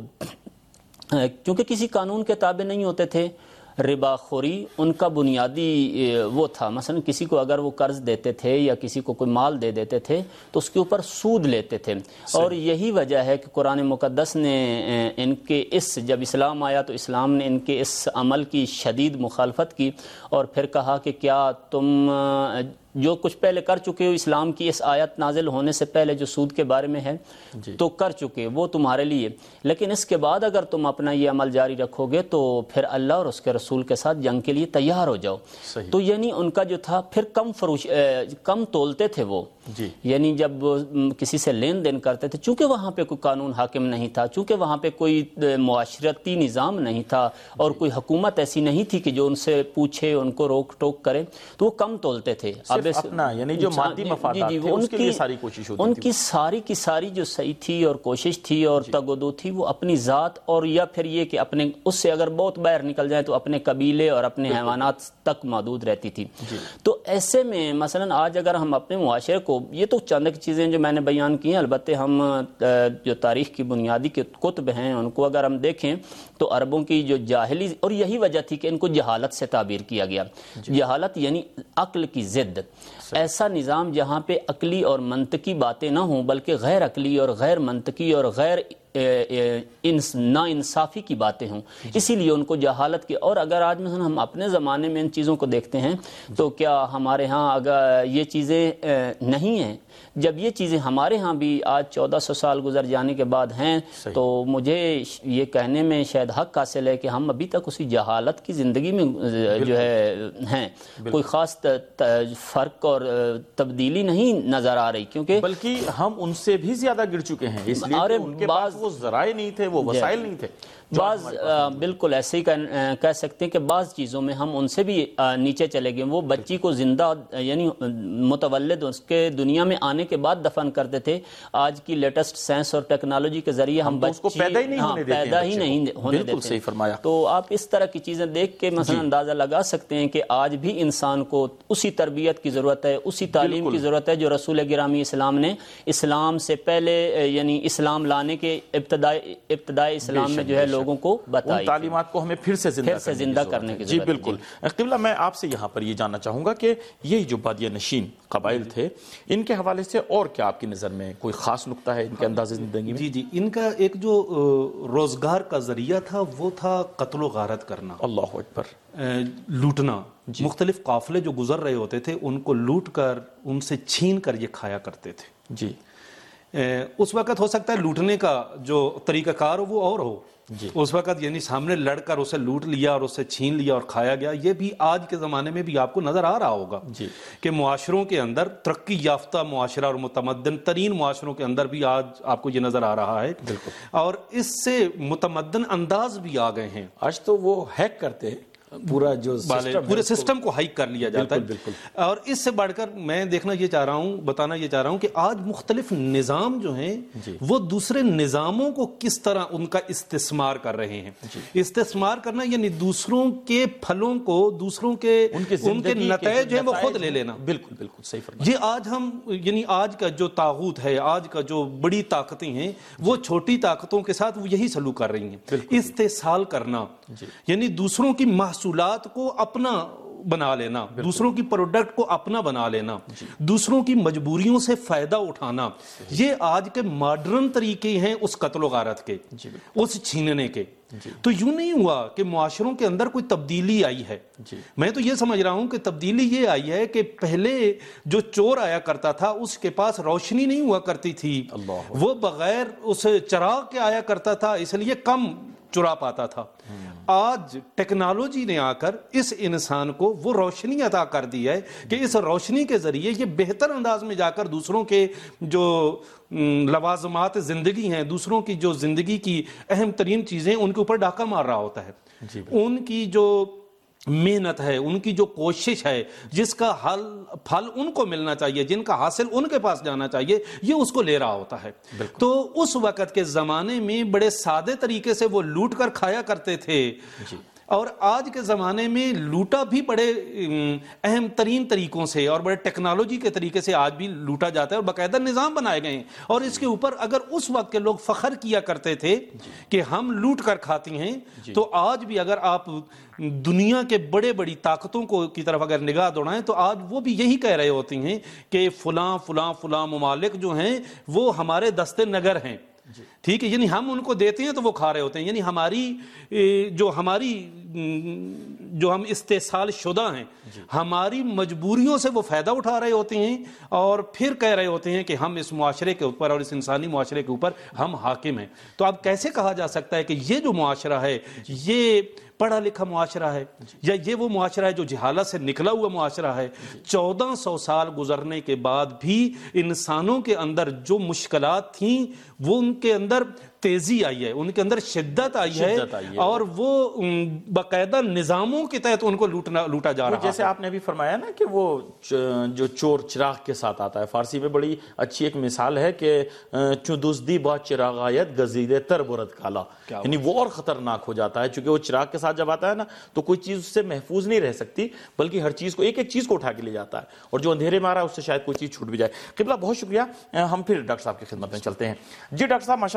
کیونکہ کسی قانون کے تابع نہیں ہوتے تھے، ربا خوری ان کا بنیادی وہ تھا. مثلا کسی کو اگر وہ قرض دیتے تھے یا کسی کو کوئی مال دے دیتے تھے تو اس کے اوپر سود لیتے تھے. اور یہی وجہ ہے کہ قرآن مقدس نے ان کے جب اسلام آیا تو اسلام نے ان کے اس عمل کی شدید مخالفت کی، اور پھر کہا کہ کیا تم جو کچھ پہلے کر چکے ہو، اسلام کی اس آیت نازل ہونے سے پہلے جو سود کے بارے میں ہے تو کر چکے، وہ تمہارے لیے، لیکن اس کے بعد اگر تم اپنا یہ عمل جاری رکھو گے تو پھر اللہ اور اس کے رسول کے ساتھ جنگ کے لیے تیار ہو جاؤ. تو یعنی ان کا جو تھا پھر کم تولتے تھے وہ. یعنی جب کسی سے لین دین کرتے تھے، چونکہ وہاں پہ کوئی قانون حاکم نہیں تھا، چونکہ وہاں پہ کوئی معاشرتی نظام نہیں تھا اور کوئی حکومت ایسی نہیں تھی کہ جو ان سے پوچھے، ان کو روک ٹوک کرے، تو وہ کم تولتے تھے. اپنا یعنی جو مادی مفادات تھے اس کے لیے ساری کوشش ہوتی تھی. ان کی ساری کی ساری جو صحیح تھی اور کوشش تھی اور تگودو تھی وہ اپنی ذات، اور یا پھر یہ کہ اپنے اس سے اگر بہت باہر نکل جائے تو اپنے قبیلے اور اپنے حیوانات تک محدود رہتی تھی. تو ایسے میں مثلا آج اگر ہم اپنے معاشرے کو، یہ تو چند ایک چیزیں جو میں نے بیان کی ہیں، البتہ ہم جو تاریخ کی بنیادی کے کتب ہیں ان کو اگر ہم دیکھیں تو عربوں کی جو جاہلی، اور یہی وجہ تھی کہ ان کو جہالت سے تعبیر کیا گیا. جہالت یعنی عقل کی ضد، ایسا نظام جہاں پہ عقلی اور منطقی باتیں نہ ہوں بلکہ غیر عقلی اور غیر منطقی اور غیر نا انصافی کی باتیں ہوں، اسی لیے ان کو جہالت کی. اور اگر آج مثلا ہم اپنے زمانے میں ان چیزوں کو دیکھتے ہیں تو کیا ہمارے ہاں اگر یہ چیزیں نہیں ہیں؟ جب یہ چیزیں ہمارے ہاں بھی آج 1400 سال گزر جانے کے بعد ہیں تو مجھے یہ کہنے میں شاید حق حاصل ہے کہ ہم ابھی تک اسی جہالت کی زندگی میں جو ہے ہیں. کوئی خاص فرق اور تبدیلی نہیں نظر آ رہی، کیونکہ بلکہ ہم ان سے بھی زیادہ گر چکے ہیں، اس لیے کہ ان کے پاس وہ ذرائع نہیں تھے، وہ وسائل نہیں تھے. بعض بالکل ایسے ہی کہہ سکتے ہیں کہ بعض چیزوں میں ہم ان سے بھی نیچے چلے گئے. وہ بچی کو زندہ یعنی متولد اس کے دنیا میں آنے کے بعد دفن کرتے تھے. آج کی لیٹسٹ سائنس اور ٹیکنالوجی کے ذریعے ہم اس کو پیدا ہی نہیں ہونے دیتے ہیں. صحیح فرمایا. تو آپ اس طرح کی چیزیں دیکھ کے مثلا اندازہ لگا سکتے ہیں کہ آج بھی انسان کو اسی تربیت کی ضرورت ہے، اسی تعلیم کی ضرورت ہے جو رسول گرامی اسلام نے اسلام سے پہلے یعنی اسلام لانے کے ابتدائی اسلام میں جو ہے لوگوں کو بتائی. ان تعلیمات کو ہمیں پھر سے زندہ کرنے کی ضرورت. جی بالکل. قبلہ میں آپ سے یہاں پر یہ جاننا چاہوں گا کہ یہ جو بادیہ نشین قبائل تھے ان کے حوالے سے اور کیا آپ کی نظر میں کوئی خاص نقطہ ہے ان کے انداز زندگی میں؟ جی ان کا ایک جو روزگار کا ذریعہ تھا وہ تھا قتل و غارت کرنا. اللہ اکبر. لوٹنا. مختلف قافلے جو گزر رہے ہوتے تھے ان کو لوٹ کر ان سے چھین کر یہ کھایا کرتے تھے. جی اس وقت ہو سکتا ہے لوٹنے کا جو طریقہ کار ہو وہ اور ہو. اس وقت یعنی سامنے لڑ کر اسے لوٹ لیا اور اسے چھین لیا اور کھایا گیا. یہ بھی آج کے زمانے میں بھی آپ کو نظر آ رہا ہوگا کہ معاشروں کے اندر ترقی یافتہ معاشرہ اور متمدن ترین معاشروں کے اندر بھی آج آپ کو یہ نظر آ رہا ہے. اور اس سے متمدن انداز بھی آ گئے ہیں. آج تو وہ ہیک کرتے پورے سسٹم کو ہائیک کر لیا جاتا ہے. اور اس سے بڑھ کر میں بتانا یہ چاہ رہا ہوں کہ آج مختلف نظام جو ہیں وہ دوسرے نظاموں کو کس طرح ان کا استثمار کر رہے ہیں. استثمار کرنا یعنی دوسروں کے پھلوں کو، دوسروں کے ان کے نتائج ہیں وہ خود لے لینا. بالکل بالکل صحیح فرمایا. یہ آج ہم یعنی آج کا جو طاغوت ہے، آج کا جو بڑی طاقتیں ہیں وہ چھوٹی طاقتوں کے ساتھ وہ یہی سلوک کر رہی ہیں. استحصال کرنا یعنی دوسروں کی محصولات کو اپنا بنا لینا، دوسروں کی پروڈکٹ کو اپنا بنا لینا، دوسروں کی مجبوریوں سے فائدہ اٹھانا. یہ آج کے ماڈرن طریقے ہیں اس قتل و غارت کے، اس چھیننے کے. تو یوں نہیں ہوا کہ معاشروں کے اندر کوئی تبدیلی آئی ہے. میں تو یہ سمجھ رہا ہوں کہ تبدیلی یہ آئی ہے کہ پہلے جو چور آیا کرتا تھا اس کے پاس روشنی نہیں ہوا کرتی تھی، وہ بغیر اس چراغ کے آیا کرتا تھا، اس لیے کم چرا پاتا تھا. آج ٹیکنالوجی نے آ کر اس انسان کو وہ روشنی عطا کر دی ہے کہ اس روشنی کے ذریعے یہ بہتر انداز میں جا کر دوسروں کے جو لوازمات زندگی ہیں، دوسروں کی جو زندگی کی اہم ترین چیزیں ان کے اوپر ڈاکہ مار رہا ہوتا ہے. ان کی جو محنت ہے، ان کی جو کوشش ہے، جس کا پھل ان کو ملنا چاہیے، جن کا حاصل ان کے پاس جانا چاہیے، یہ اس کو لے رہا ہوتا ہے. تو اس وقت کے زمانے میں بڑے سادے طریقے سے وہ لوٹ کر کھایا کرتے تھے. اور آج کے زمانے میں لوٹا بھی بڑے اہم ترین طریقوں سے اور بڑے ٹیکنالوجی کے طریقے سے آج بھی لوٹا جاتا ہے، اور باقاعدہ نظام بنائے گئے ہیں. اور اس کے اوپر اگر اس وقت کے لوگ فخر کیا کرتے تھے کہ ہم لوٹ کر کھاتے ہیں، تو آج بھی اگر آپ دنیا کے بڑی طاقتوں کو کی طرف اگر نگاہ دوڑائیں تو آج وہ بھی یہی کہہ رہے ہوتے ہیں کہ فلاں ممالک جو ہیں وہ ہمارے دستے نگر ہیں. ٹھیک ہے، یعنی ہم ان کو دیتے ہیں تو وہ کھا رہے ہوتے ہیں. یعنی جو ہم استحصال شدہ ہیں، ہماری مجبوریوں سے وہ فائدہ اٹھا رہے ہوتے ہیں اور پھر کہہ رہے ہوتے ہیں کہ ہم اس معاشرے کے اوپر اور اس انسانی معاشرے کے اوپر ہم حاکم ہیں. تو اب کیسے کہا جا سکتا ہے کہ یہ جو معاشرہ ہے یہ پڑھا لکھا معاشرہ ہے، یا یہ وہ معاشرہ ہے جو جہالت سے نکلا ہوا معاشرہ ہے؟ 1400 سال گزرنے کے بعد بھی انسانوں کے اندر جو مشکلات تھیں وہ ان کے اندر تیزی آئی ہے، ان کے اندر شدت آئی ہے، اور وہ باقاعدہ نظاموں کے تحت ان کو لوٹا جا رہا ہے. جیسے آپ نے بھی فرمایا نا کہ وہ جو چور چراغ کے ساتھ آتا ہے، فارسی میں بڑی اچھی ایک مثال ہے کہ چو دزدی با چراغ آیت گزیدے تر برد کالا، یعنی وہ اور خطرناک ہو جاتا ہے. چونکہ وہ چراغ کے ساتھ جب آتا ہے نا تو کوئی چیز اس سے محفوظ نہیں رہ سکتی، بلکہ ہر چیز کو ایک چیز کو اٹھا کے لے جاتا ہے، اور جو اندھیرے میں آ رہا ہے اس سے شاید کوئی چیز چھوٹ بھی جائے. قبلہ بہت شکریہ. ہم پھر ڈاکٹر صاحب کی خدمت میں چلتے ہیں. جی ڈاکٹر صاحب، ماشاءاللہ بہت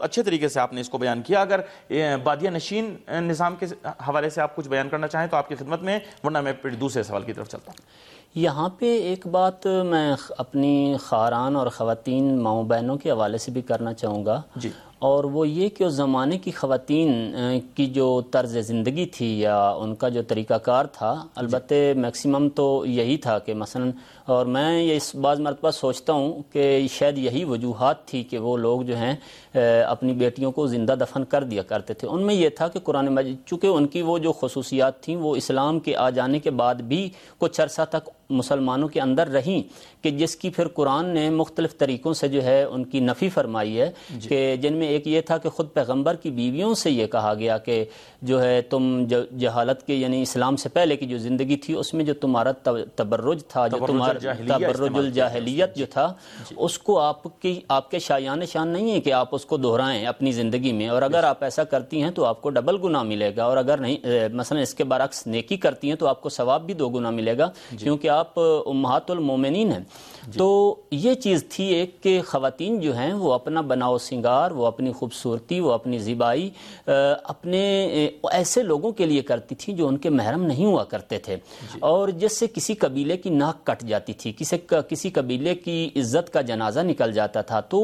اچھے طریقے سے آپ نے اس کو بیان کیا. اگر بادیہ نشین نظام کے حوالے سے آپ کچھ بیان کرنا چاہیں تو آپ کی خدمت میں، ورنہ میں پھر دوسرے سوال کی طرف چلتا ہوں. یہاں پہ ایک بات میں اپنی خاران اور خواتین ماؤں بہنوں کے حوالے سے بھی کرنا چاہوں گا جی، اور وہ یہ کہ اس زمانے کی خواتین کی جو طرز زندگی تھی یا ان کا جو طریقہ کار تھا، البتہ میکسیمم تو یہی تھا کہ مثلا، اور میں یہ اس بعض مرتبہ سوچتا ہوں کہ شاید یہی وجوہات تھی کہ وہ لوگ جو ہیں اپنی بیٹیوں کو زندہ دفن کر دیا کرتے تھے. ان میں یہ تھا کہ قرآن مجید، چونکہ ان کی وہ جو خصوصیات تھیں وہ اسلام کے آ جانے کے بعد بھی کچھ عرصہ تک مسلمانوں کے اندر رہیں، کہ جس کی پھر قرآن نے مختلف طریقوں سے جو ہے ان کی نفی فرمائی ہے. کہ جن میں ایک یہ تھا کہ خود پیغمبر کی بیویوں سے یہ کہا گیا کہ جو ہے تم جہالت کے، یعنی اسلام سے پہلے کی جو زندگی تھی اس میں جو تمہارا تبرج تھا، جو تمہارا تبرج الجاہلیت جو تھا، اس کو آپ کے شایان شان نہیں ہے کہ آپ اس کو دہرائیں اپنی زندگی میں، اور اگر آپ ایسا کرتی ہیں تو آپ کو ڈبل گناہ ملے گا، اور اگر نہیں مثلا اس کے برعکس نیکی کرتی ہیں تو آپ کو ثواب بھی 2 گنا ملے گا، کیونکہ آپ امہات المومنین ہیں. تو یہ چیز تھی ایک کہ خواتین جو ہیں وہ اپنا بناؤ سنگار، وہ اپنی خوبصورتی، وہ اپنی زیبائی اپنے ایسے لوگوں کے لیے کرتی تھیں جو ان کے محرم نہیں ہوا کرتے تھے، اور جس سے کسی قبیلے کی ناک کٹ جاتی تھی، کسی قبیلے کی عزت کا جنازہ نکل جاتا تھا. تو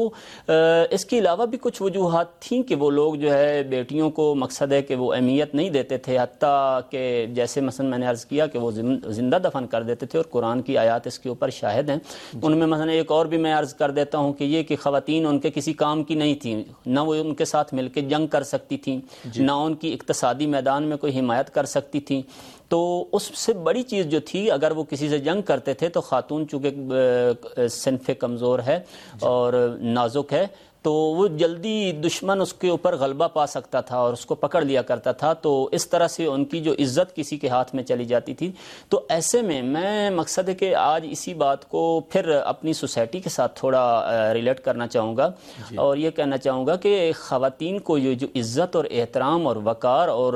اس کے علاوہ بھی کچھ وجوہات تھیں کہ وہ لوگ جو ہے بیٹیوں کو مقصد ہے کہ وہ اہمیت نہیں دیتے تھے، حتیٰ کہ جیسے مثلا میں نے عرض کیا کہ وہ زندہ دفن کر دیتے تھے، اور قرآن کی آیات اس کے اوپر شاہد ہیں. ان میں مثلا ایک اور بھی میں عرض کر دیتا ہوں کہ یہ کہ خواتین ان کے کسی کام کی نہیں تھیں، نہ وہ ان کے ساتھ مل کے جنگ کر سکتی تھیں، نہ ان کی اقتصادی میدان میں کوئی حمایت کر سکتی تھیں. تو اس سے بڑی چیز جو تھی، اگر وہ کسی سے جنگ کرتے تھے تو خاتون چونکہ صنف کمزور ہے اور نازک ہے، تو وہ جلدی دشمن اس کے اوپر غلبہ پا سکتا تھا اور اس کو پکڑ لیا کرتا تھا. تو اس طرح سے ان کی جو عزت کسی کے ہاتھ میں چلی جاتی تھی. تو ایسے میں مقصد ہے کہ آج اسی بات کو پھر اپنی سوسائٹی کے ساتھ تھوڑا ریلیٹ کرنا چاہوں گا، اور یہ کہنا چاہوں گا کہ خواتین کو یہ جو عزت اور احترام اور وقار اور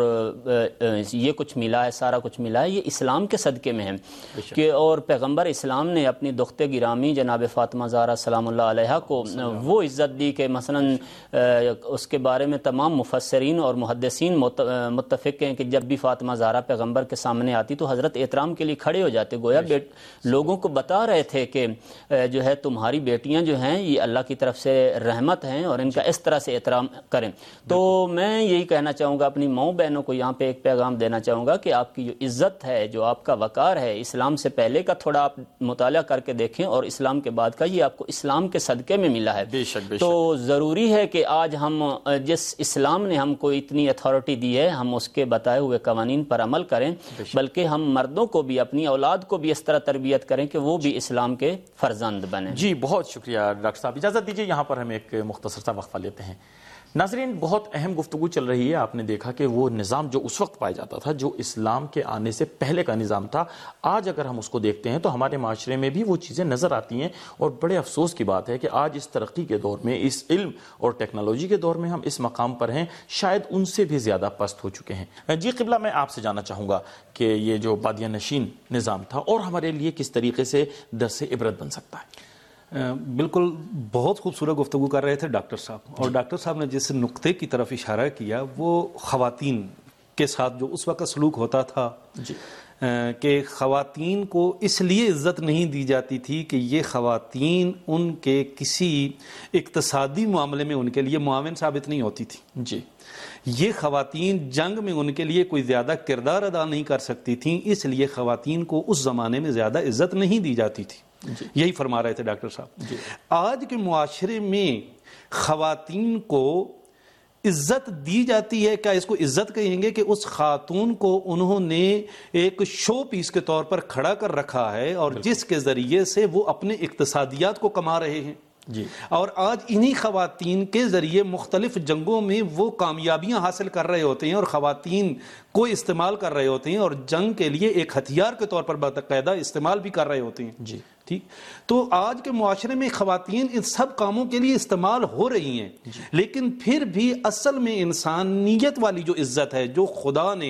یہ کچھ ملا ہے، سارا کچھ ملا ہے، یہ اسلام کے صدقے میں ہے. کہ اور پیغمبر اسلام نے اپنی دختر گرامی جناب فاطمہ زہرا سلام اللہ علیہا کو وہ عزت دی کہ مثلا اس کے بارے میں تمام مفسرین اور محدثین متفق ہیں کہ جب بھی فاطمہ زہرا پیغمبر کے سامنے آتی تو حضرت احترام کے لیے کھڑے ہو جاتے، گویا لوگوں کو بتا رہے تھے کہ جو ہے تمہاری بیٹیاں جو ہیں یہ اللہ کی طرف سے رحمت ہیں اور ان کا اس طرح سے احترام کریں. تو میں یہی کہنا چاہوں گا، اپنی ماؤں بہنوں کو یہاں پہ ایک پیغام دینا چاہوں گا کہ آپ کی جو عزت ہے، جو آپ کا وقار ہے، اسلام سے پہلے کا تھوڑا آپ مطالعہ کر کے دیکھیں اور اسلام کے بعد کا یہ آپ کو اسلام کے صدقے میں ملا ہے. بے شک تو ضروری ہے کہ آج ہم جس اسلام نے ہم کو اتنی اتھارٹی دی ہے، ہم اس کے بتائے ہوئے قوانین پر عمل کریں، بلکہ ہم مردوں کو بھی، اپنی اولاد کو بھی اس طرح تربیت کریں کہ وہ بھی اسلام کے فرزند بنیں. جی بہت شکریہ ڈاکٹر صاحب. اجازت دیجیے یہاں پر ہم ایک مختصر سا وقفہ لیتے ہیں. ناظرین، بہت اہم گفتگو چل رہی ہے. آپ نے دیکھا کہ وہ نظام جو اس وقت پایا جاتا تھا، جو اسلام کے آنے سے پہلے کا نظام تھا، آج اگر ہم اس کو دیکھتے ہیں تو ہمارے معاشرے میں بھی وہ چیزیں نظر آتی ہیں. اور بڑے افسوس کی بات ہے کہ آج اس ترقی کے دور میں، اس علم اور ٹیکنالوجی کے دور میں ہم اس مقام پر ہیں، شاید ان سے بھی زیادہ پست ہو چکے ہیں. جی قبلہ، میں آپ سے جاننا چاہوں گا کہ یہ جو بادیہ نشین نظام تھا اور ہمارے لیے کس طریقے سے درس عبرت بن سکتا ہے. بالکل، بہت خوبصورت گفتگو کر رہے تھے ڈاکٹر صاحب. اور ڈاکٹر صاحب نے جس نقطے کی طرف اشارہ کیا وہ خواتین کے ساتھ جو اس وقت سلوک ہوتا تھا، کہ خواتین کو اس لیے عزت نہیں دی جاتی تھی کہ یہ خواتین ان کے کسی اقتصادی معاملے میں ان کے لیے معاون ثابت نہیں ہوتی تھی. یہ خواتین جنگ میں ان کے لیے کوئی زیادہ کردار ادا نہیں کر سکتی تھیں، اس لیے خواتین کو اس زمانے میں زیادہ عزت نہیں دی جاتی تھی. یہی فرما رہے تھے ڈاکٹر صاحب. آج کے معاشرے میں خواتین کو عزت دی جاتی ہے. کیا اس کو عزت کہیں گے کہ اس خاتون کو انہوں نے ایک شو پیس کے طور پر کھڑا کر رکھا ہے اور جس کے ذریعے سے وہ اپنے اقتصادیات کو کما رہے ہیں. اور آج انہی خواتین کے ذریعے مختلف جنگوں میں وہ کامیابیاں حاصل کر رہے ہوتے ہیں اور خواتین کو استعمال کر رہے ہوتے ہیں اور جنگ کے لیے ایک ہتھیار کے طور پر باقاعدہ استعمال بھی کر رہے ہوتے ہیں. ٹھیک. تو آج کے معاشرے میں خواتین ان سب کاموں کے لیے استعمال ہو رہی ہیں. لیکن پھر بھی اصل میں انسانیت والی جو عزت ہے، جو خدا نے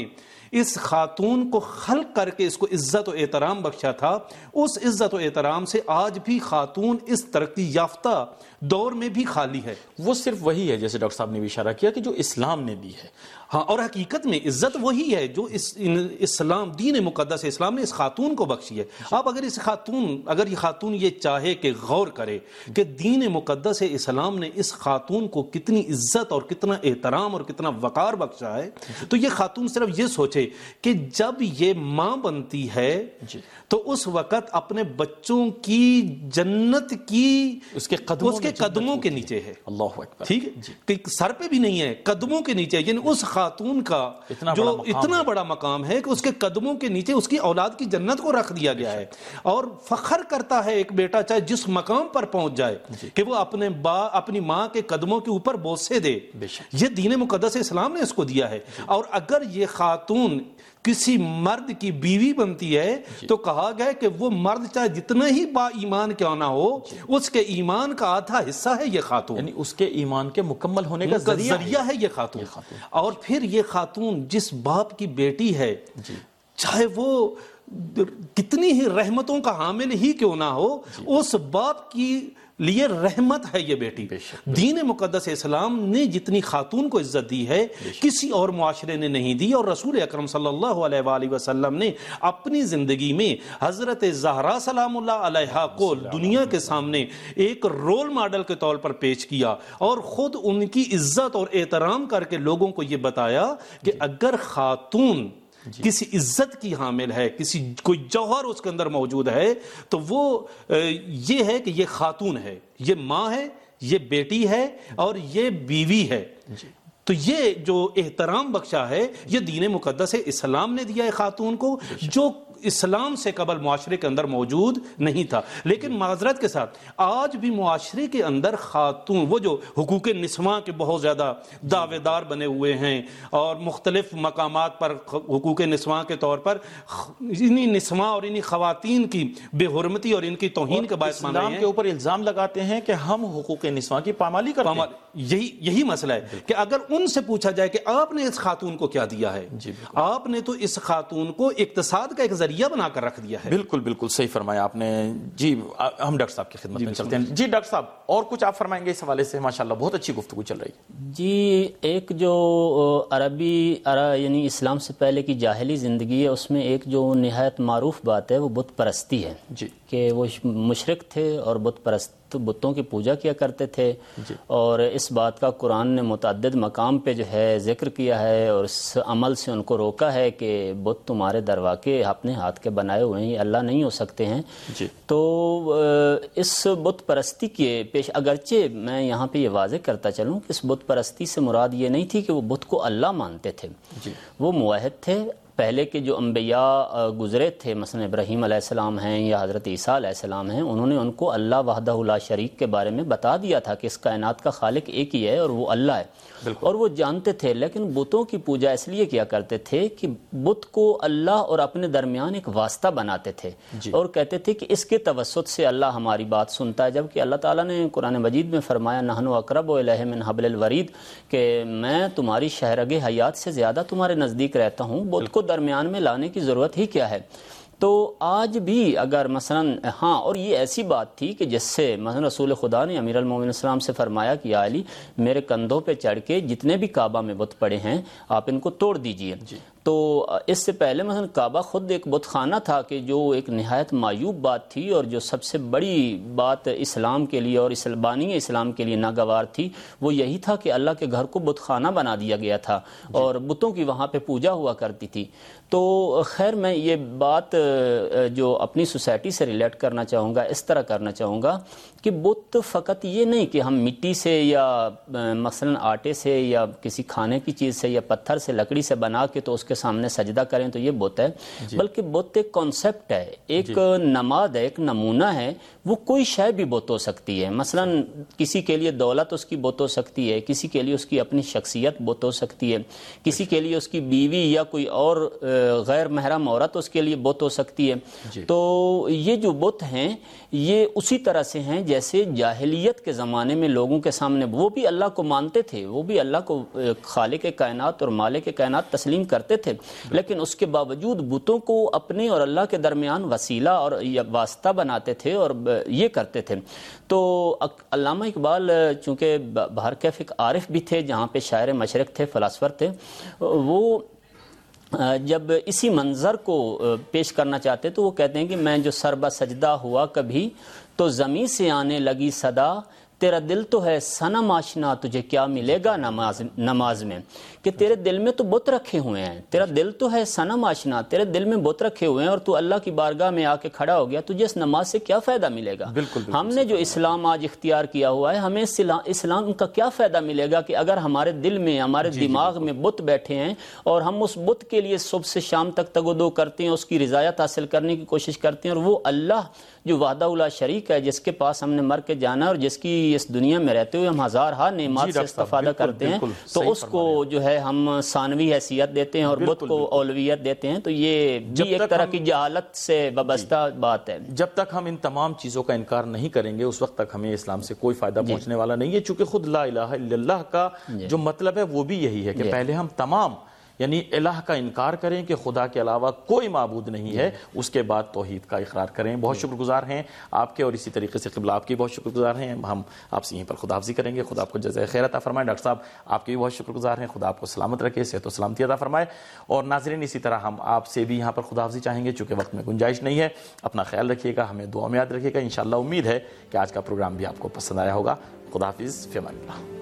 اس خاتون کو خلق کر کے اس کو عزت و احترام بخشا تھا، اس عزت و احترام سے آج بھی خاتون اس ترقی یافتہ دور میں بھی خالی ہے. وہ صرف وہی ہے جیسے ڈاکٹر صاحب نے بھی اشارہ کیا کہ جو اسلام نے دی ہے. ہاں، اور حقیقت میں عزت وہی ہے جو اسلام، دین مقدس اسلام نے اس خاتون کو بخشی ہے. آپ اگر یہ خاتون یہ چاہے کہ غور کرے کہ دین مقدس اسلام نے اس خاتون کو کتنی عزت اور کتنا احترام اور کتنا وقار بخشا ہے، تو یہ خاتون صرف یہ سوچے کہ جب یہ ماں بنتی ہے تو اس وقت اپنے بچوں کی جنت کی اس کے قدموں کے نیچے ہے. اللہ اکبر. ٹھیک ہے، کہ سر پہ بھی نہیں ہے، قدموں کے نیچے. یعنی اس خاتون کا جو اتنا بڑا مقام ہے کہ اس کے قدموں کے نیچے اس کی اولاد کی جنت کو رکھ دیا گیا ہے. اور فخر کرتا ہے ایک بیٹا چاہے جس مقام پر پہنچ جائے کہ وہ اپنی ماں کے قدموں کے اوپر بوسے دے. یہ دین مقدس اسلام نے اس کو دیا ہے. اور اگر یہ خاتون کسی مرد کی بیوی بنتی ہے تو کہا گیا کہ وہ مرد چاہے جتنا ہی با ایمان کیوں نہ ہو، اس کے ایمان کا آدھا حصہ ہے یہ خاتون. یعنی اس کے ایمان کے مکمل ہونے کا ذریعہ ہے یہ خاتون. اور پھر یہ خاتون جس باپ کی بیٹی ہے، چاہے وہ کتنی ہی رحمتوں کا حامل ہی کیوں نہ ہو، اس باپ کی لیے رحمت ہے یہ بیٹی. دین مقدس اسلام نے جتنی خاتون کو عزت دی ہے کسی اور معاشرے نے نہیں دی. اور رسول اکرم صلی اللہ علیہ وآلہ وسلم نے اپنی زندگی میں حضرت زہرا سلام اللہ علیہا کو دنیا کے سامنے ایک رول ماڈل کے طور پر پیش کیا اور خود ان کی عزت اور احترام کر کے لوگوں کو یہ بتایا کہ اگر خاتون کسی عزت کی حامل ہے، کوئی جوہر اس کے اندر موجود ہے، تو وہ یہ ہے کہ یہ خاتون ہے، یہ ماں ہے، یہ بیٹی ہے اور یہ بیوی ہے. تو یہ جو احترام بخشا ہے یہ دین مقدس اسلام نے دیا ہے خاتون کو، جو اسلام سے قبل معاشرے کے اندر موجود نہیں تھا. لیکن معذرت کے ساتھ آج بھی معاشرے کے اندر خاتون، وہ جو حقوق نسواں کے بہت زیادہ دعوے دار بنے ہوئے ہیں اور مختلف مقامات پر حقوق نسواں کے طور پر انہی نسواں اور انہی خواتین کی بے حرمتی اور ان کی توہین کا باعث مان رہے ہیں، اسلام کے اوپر الزام لگاتے ہیں کہ ہم حقوق نسواں کی پامالی کرتے ہیں. یہی مسئلہ ہے کہ اگر ان سے پوچھا جائے کہ آپ نے اس خاتون کو کیا دیا ہے، آپ نے تو اس خاتون کو اقتصاد کا ایک ذریعہ بنا کر رکھ دیا ہے. بالکل صحیح فرمایا آپ نے. جی ہم ڈاکٹر صاحب کی خدمت میں چلتے ہیں. جی ڈاکٹر صاحب اور کچھ آپ فرمائیں گے اس حوالے سے؟ ماشاءاللہ بہت اچھی گفتگو چل رہی ہے. جی ایک جو یعنی اسلام سے پہلے کی جاہلی زندگی ہے، اس میں ایک جو نہایت معروف بات ہے وہ بت پرستی ہے. جی کہ وہ مشرک تھے اور بتوں کی پوجا کیا کرتے تھے. اور اس بات کا قرآن نے متعدد مقام پہ جو ہے ذکر کیا ہے اور اس عمل سے ان کو روکا ہے کہ بت تمہارے درواقے اپنے ہاتھ کے بنائے ہوئے ہیں، یہ اللہ نہیں ہو سکتے ہیں. تو اس بت پرستی کے پیش اگرچہ میں یہاں پہ یہ واضح کرتا چلوں کہ اس بت پرستی سے مراد یہ نہیں تھی کہ وہ بت کو اللہ مانتے تھے. وہ موحد تھے. پہلے کے جو انبیاء گزرے تھے، مثلا ابراہیم علیہ السلام ہیں یا حضرت عیسیٰ علیہ السلام ہیں، انہوں نے ان کو اللہ وحدہ لا شریک کے بارے میں بتا دیا تھا کہ اس کائنات کا خالق ایک ہی ہے اور وہ اللہ ہے. اور وہ جانتے تھے، لیکن بتوں کی پوجا اس لیے کیا کرتے تھے کہ بت کو اللہ اور اپنے درمیان ایک واسطہ بناتے تھے اور کہتے تھے کہ اس کے توسط سے اللہ ہماری بات سنتا ہے. جبکہ اللہ تعالیٰ نے قرآن مجید میں فرمایا نحن اقرب الیہ من حبل الورید، کہ میں تمہاری شہرگ حیات سے زیادہ تمہارے نزدیک رہتا ہوں. بت کو درمیان میں لانے کی ضرورت ہی کیا ہے؟ تو آج بھی اگر مثلا اور یہ ایسی بات تھی کہ جس سے مثلا رسول خدا نے امیر المومنین السلام سے فرمایا کہ یا علی میرے کندھوں پہ چڑھ کے جتنے بھی کعبہ میں بت پڑے ہیں آپ ان کو توڑ دیجئے. تو اس سے پہلے مثلا کعبہ خود ایک بت خانہ تھا کہ جو ایک نہایت معیوب بات تھی اور جو سب سے بڑی بات اسلام کے لیے اور بانی اسلام کے لیے ناگوار تھی وہ یہی تھا کہ اللہ کے گھر کو بت خانہ بنا دیا گیا تھا اور بتوں کی وہاں پہ پوجا ہوا کرتی تھی. تو خیر میں یہ بات جو اپنی سوسائٹی سے ریلیٹ کرنا چاہوں گا، اس طرح کرنا چاہوں گا کہ بت فقط یہ نہیں کہ ہم مٹی سے یا مثلا آٹے سے یا کسی کھانے کی چیز سے یا پتھر سے لکڑی سے بنا کے تو اس کے سامنے سجدہ کریں تو یہ بت ہے، بلکہ بت ایک کانسیپٹ ہے، ایک نماد ہے، ایک نمونہ ہے. وہ کوئی شے بھی بت ہو سکتی ہے. مثلا کسی کے لیے دولت اس کی بت ہو سکتی ہے، کسی کے لیے اس کی اپنی شخصیت بت ہو سکتی ہے، کسی کے لیے اس کی بیوی یا کوئی اور غیر محرم عورت اس کے لیے بت ہو سکتی ہے. تو یہ جو بت ہیں یہ اسی طرح سے ہیں جیسے جاہلیت کے زمانے میں لوگوں کے سامنے وہ بھی اللہ کو مانتے تھے، وہ بھی اللہ کو خالق کائنات اور مالک کائنات تسلیم کرتے تھے، لیکن اس کے باوجود بتوں کو اپنے اور اللہ کے درمیان وسیلہ اور واسطہ بناتے تھے اور یہ کرتے تھے. تو علامہ اقبال چونکہ بہرکیف ایک عارف بھی تھے، جہاں پہ شاعر مشرق تھے، فلاسفر تھے، وہ جب اسی منظر کو پیش کرنا چاہتے تو وہ کہتے ہیں کہ میں جو سر بہ سجدہ ہوا کبھی تو زمین سے آنے لگی صدا، تیرا دل تو ہے صنم آشنا، تجھے کیا ملے گا نماز میں. کہ تیرے دل میں تو بت رکھے ہوئے ہیں، تیرا دل تو ہے صنم آشنا، تیرے دل میں بت رکھے ہوئے ہیں اور تو اللہ کی بارگاہ میں آ کے کھڑا ہو گیا، تجھے اس نماز سے کیا فائدہ ملے گا؟ ہم نے جو اسلام آج اختیار کیا ہوا ہے، ہمیں اسلام کا کیا فائدہ ملے گا کہ اگر ہمارے دل میں، ہمارے دماغ میں بت بیٹھے ہیں اور ہم اس بت کے لیے صبح سے شام تک تگودو کرتے ہیں، اس کی رضایت حاصل کرنے کی کوشش کرتے ہیں، اور وہ اللہ جو وحدہ لا شریک ہے، جس کے پاس ہم نے مر کے جانا اور جس کی اس دنیا میں رہتے ہوئے ہم ہزارہا نعمات سے استفادہ کرتے ہیں، تو اس کو جو ہے ہم ثانوی حیثیت دیتے ہیں اور بت کو اولویت دیتے ہیں. تو یہ بھی ایک طرح کی جہالت سے وابستہ بات ہے. جب تک ہم ان تمام چیزوں کا انکار نہیں کریں گے اس وقت تک ہمیں اسلام سے کوئی فائدہ پہنچنے والا نہیں ہے، چونکہ خود لا الہ الا اللہ کا جو مطلب ہے وہ بھی یہی ہے کہ پہلے ہم تمام یعنی الہ کا انکار کریں کہ خدا کے علاوہ کوئی معبود نہیں ہے، اس کے بعد توحید کا اقرار کریں. بہت شکر گزار ہیں آپ کے، اور اسی طریقے سے قبلہ آپ کی بہت شکر گزار ہیں. ہم آپ سے یہیں پر خدا حافظی کریں گے. خدا آپ کو جزائے خیر عطا فرمائے. ڈاکٹر صاحب آپ کے بھی بہت شکر گزار ہیں. خدا آپ کو سلامت رکھے، صحت و سلامتی عطا فرمائے. اور ناظرین اسی طرح ہم آپ سے بھی یہاں پر خدا حافظی چاہیں گے، چونکہ وقت میں گنجائش نہیں ہے. اپنا خیال رکھیے گا، ہمیں دعا میں یاد رکھیے گا. انشاءاللہ امید ہے کہ آج کا پروگرام بھی آپ کو پسند آیا ہوگا. خدا حافظ، فی امان اللہ.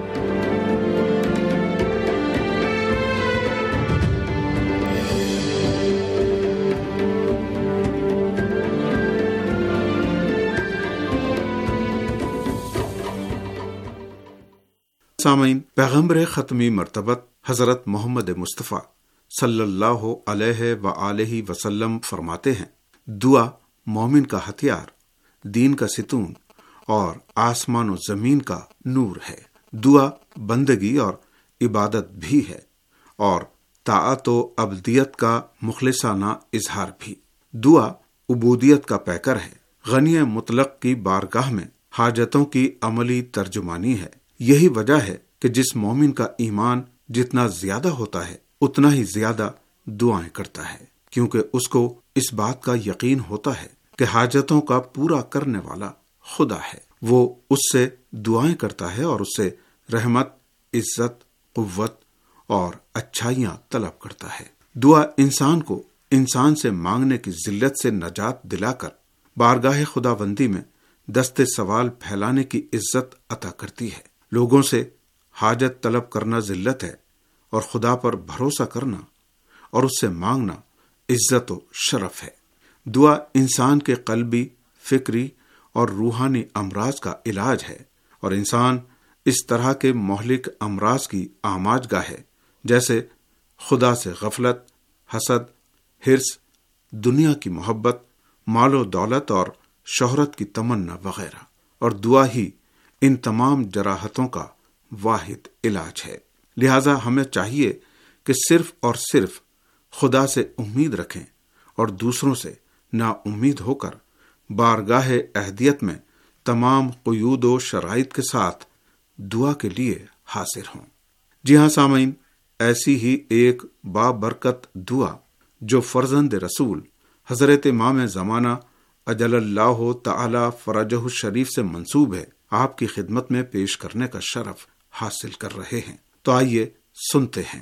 سامعین، پیغمبر ختمی مرتبت حضرت محمد مصطفیٰ صلی اللہ علیہ وآلہ وسلم فرماتے ہیں، دعا مومن کا ہتھیار، دین کا ستون اور آسمان و زمین کا نور ہے. دعا بندگی اور عبادت بھی ہے اور طاعت و عبدیت کا مخلصانہ اظہار بھی. دعا عبودیت کا پیکر ہے، غنی مطلق کی بارگاہ میں حاجتوں کی عملی ترجمانی ہے. یہی وجہ ہے کہ جس مومن کا ایمان جتنا زیادہ ہوتا ہے اتنا ہی زیادہ دعائیں کرتا ہے، کیونکہ اس کو اس بات کا یقین ہوتا ہے کہ حاجتوں کا پورا کرنے والا خدا ہے. وہ اس سے دعائیں کرتا ہے اور اس سے رحمت، عزت، قوت اور اچھائیاں طلب کرتا ہے. دعا انسان کو انسان سے مانگنے کی ذلت سے نجات دلا کر بارگاہ خداوندی میں دست سوال پھیلانے کی عزت عطا کرتی ہے. لوگوں سے حاجت طلب کرنا ذلت ہے اور خدا پر بھروسہ کرنا اور اس سے مانگنا عزت و شرف ہے. دعا انسان کے قلبی، فکری اور روحانی امراض کا علاج ہے، اور انسان اس طرح کے مہلک امراض کی آماج گاہ ہے جیسے خدا سے غفلت، حسد، حرص، دنیا کی محبت، مال و دولت اور شہرت کی تمنا وغیرہ. اور دعا ہی ان تمام جراحتوں کا واحد علاج ہے. لہذا ہمیں چاہیے کہ صرف اور صرف خدا سے امید رکھیں اور دوسروں سے نا امید ہو کر بارگاہ اہدیت میں تمام قیود و شرائط کے ساتھ دعا کے لیے حاضر ہوں. جی ہاں سامعین، ایسی ہی ایک بابرکت دعا جو فرزند رسول حضرت امام زمانہ اجل اللہ تعالی فرجہ الشریف سے منسوب ہے، آپ کی خدمت میں پیش کرنے کا شرف حاصل کر رہے ہیں. تو آئیے سنتے ہیں.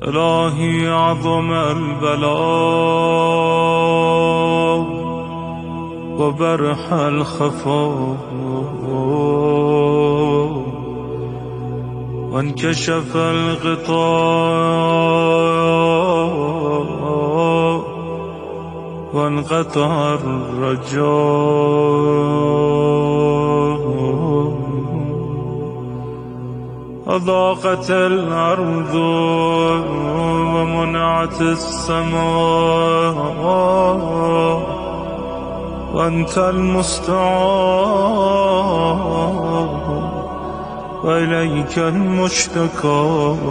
الہی عظم البلاء وبرح الخفاء وانكشف الغطاء وانقطع الرجاء وضاقت الأرض ومنعت السماء وأنت المستعان وإليك المشتكى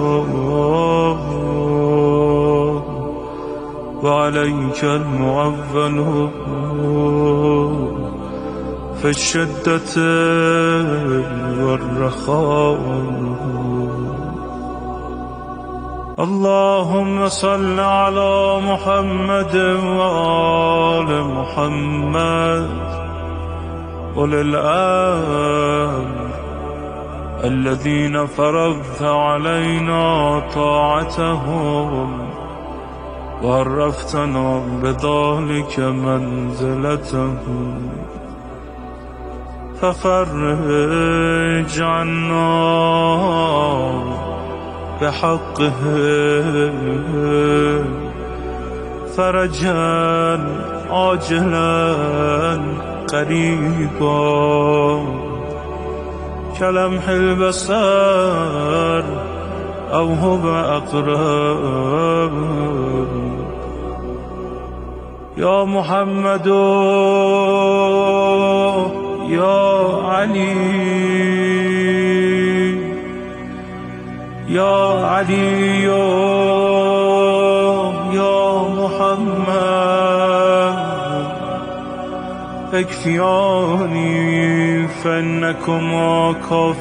وعليك المعول في الشدة والرخاء اللهم صل على محمد وآل محمد أولي الأمر الذين فرضت علينا طاعتهم وعرفتنا بذلك منزلتهم ففرج عنا بحقه فرجا عاجلا قريبا كلمح البصر أو هو أقرب يا محمد يا علي يا علي يا محمد اكفياني فإنكما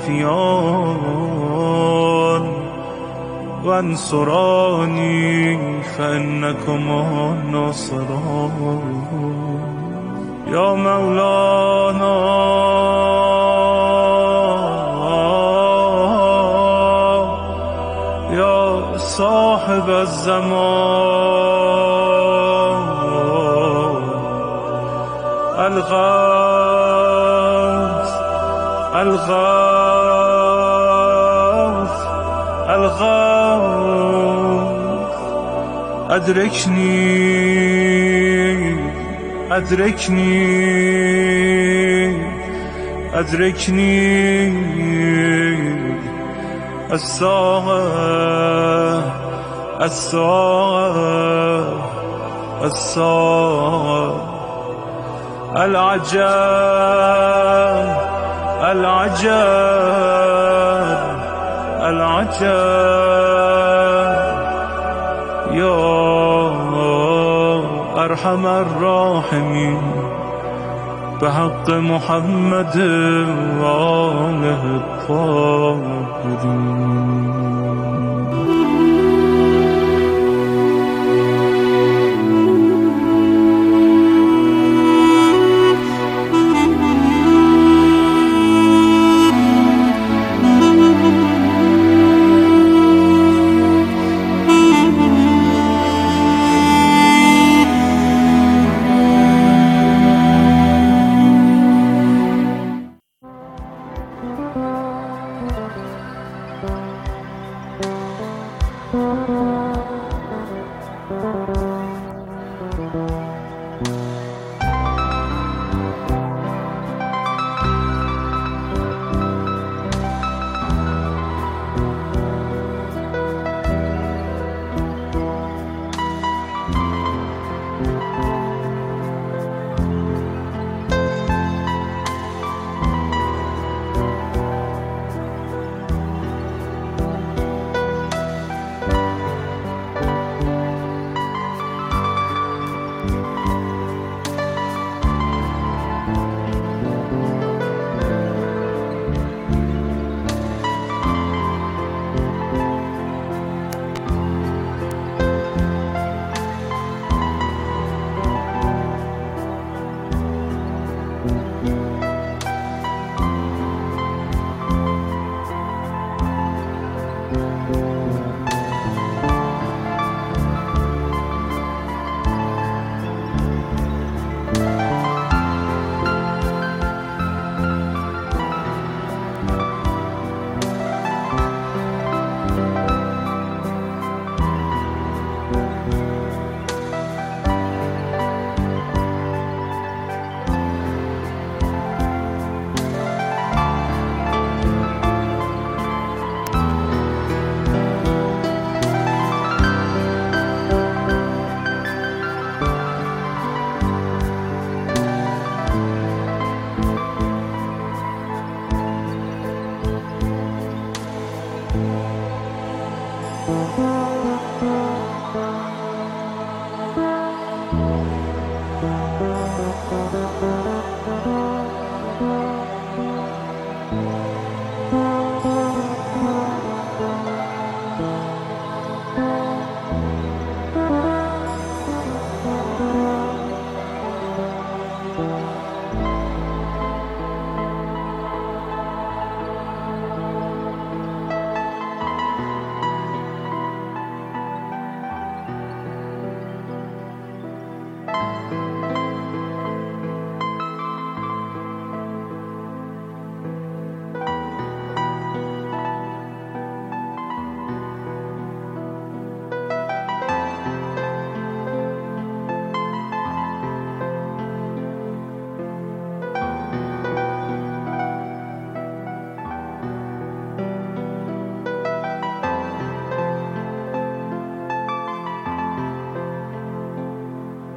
كافيان وانصراني فإنكما ناصران يا مولانا يا صاحب الزمان الغوث الغوث الغوث أدركني أدركني أدركني الساعة الساعة الساعة العجاب العجاب العجاب يا أرحم الراحمين بحق محمد وآله الطاهرين.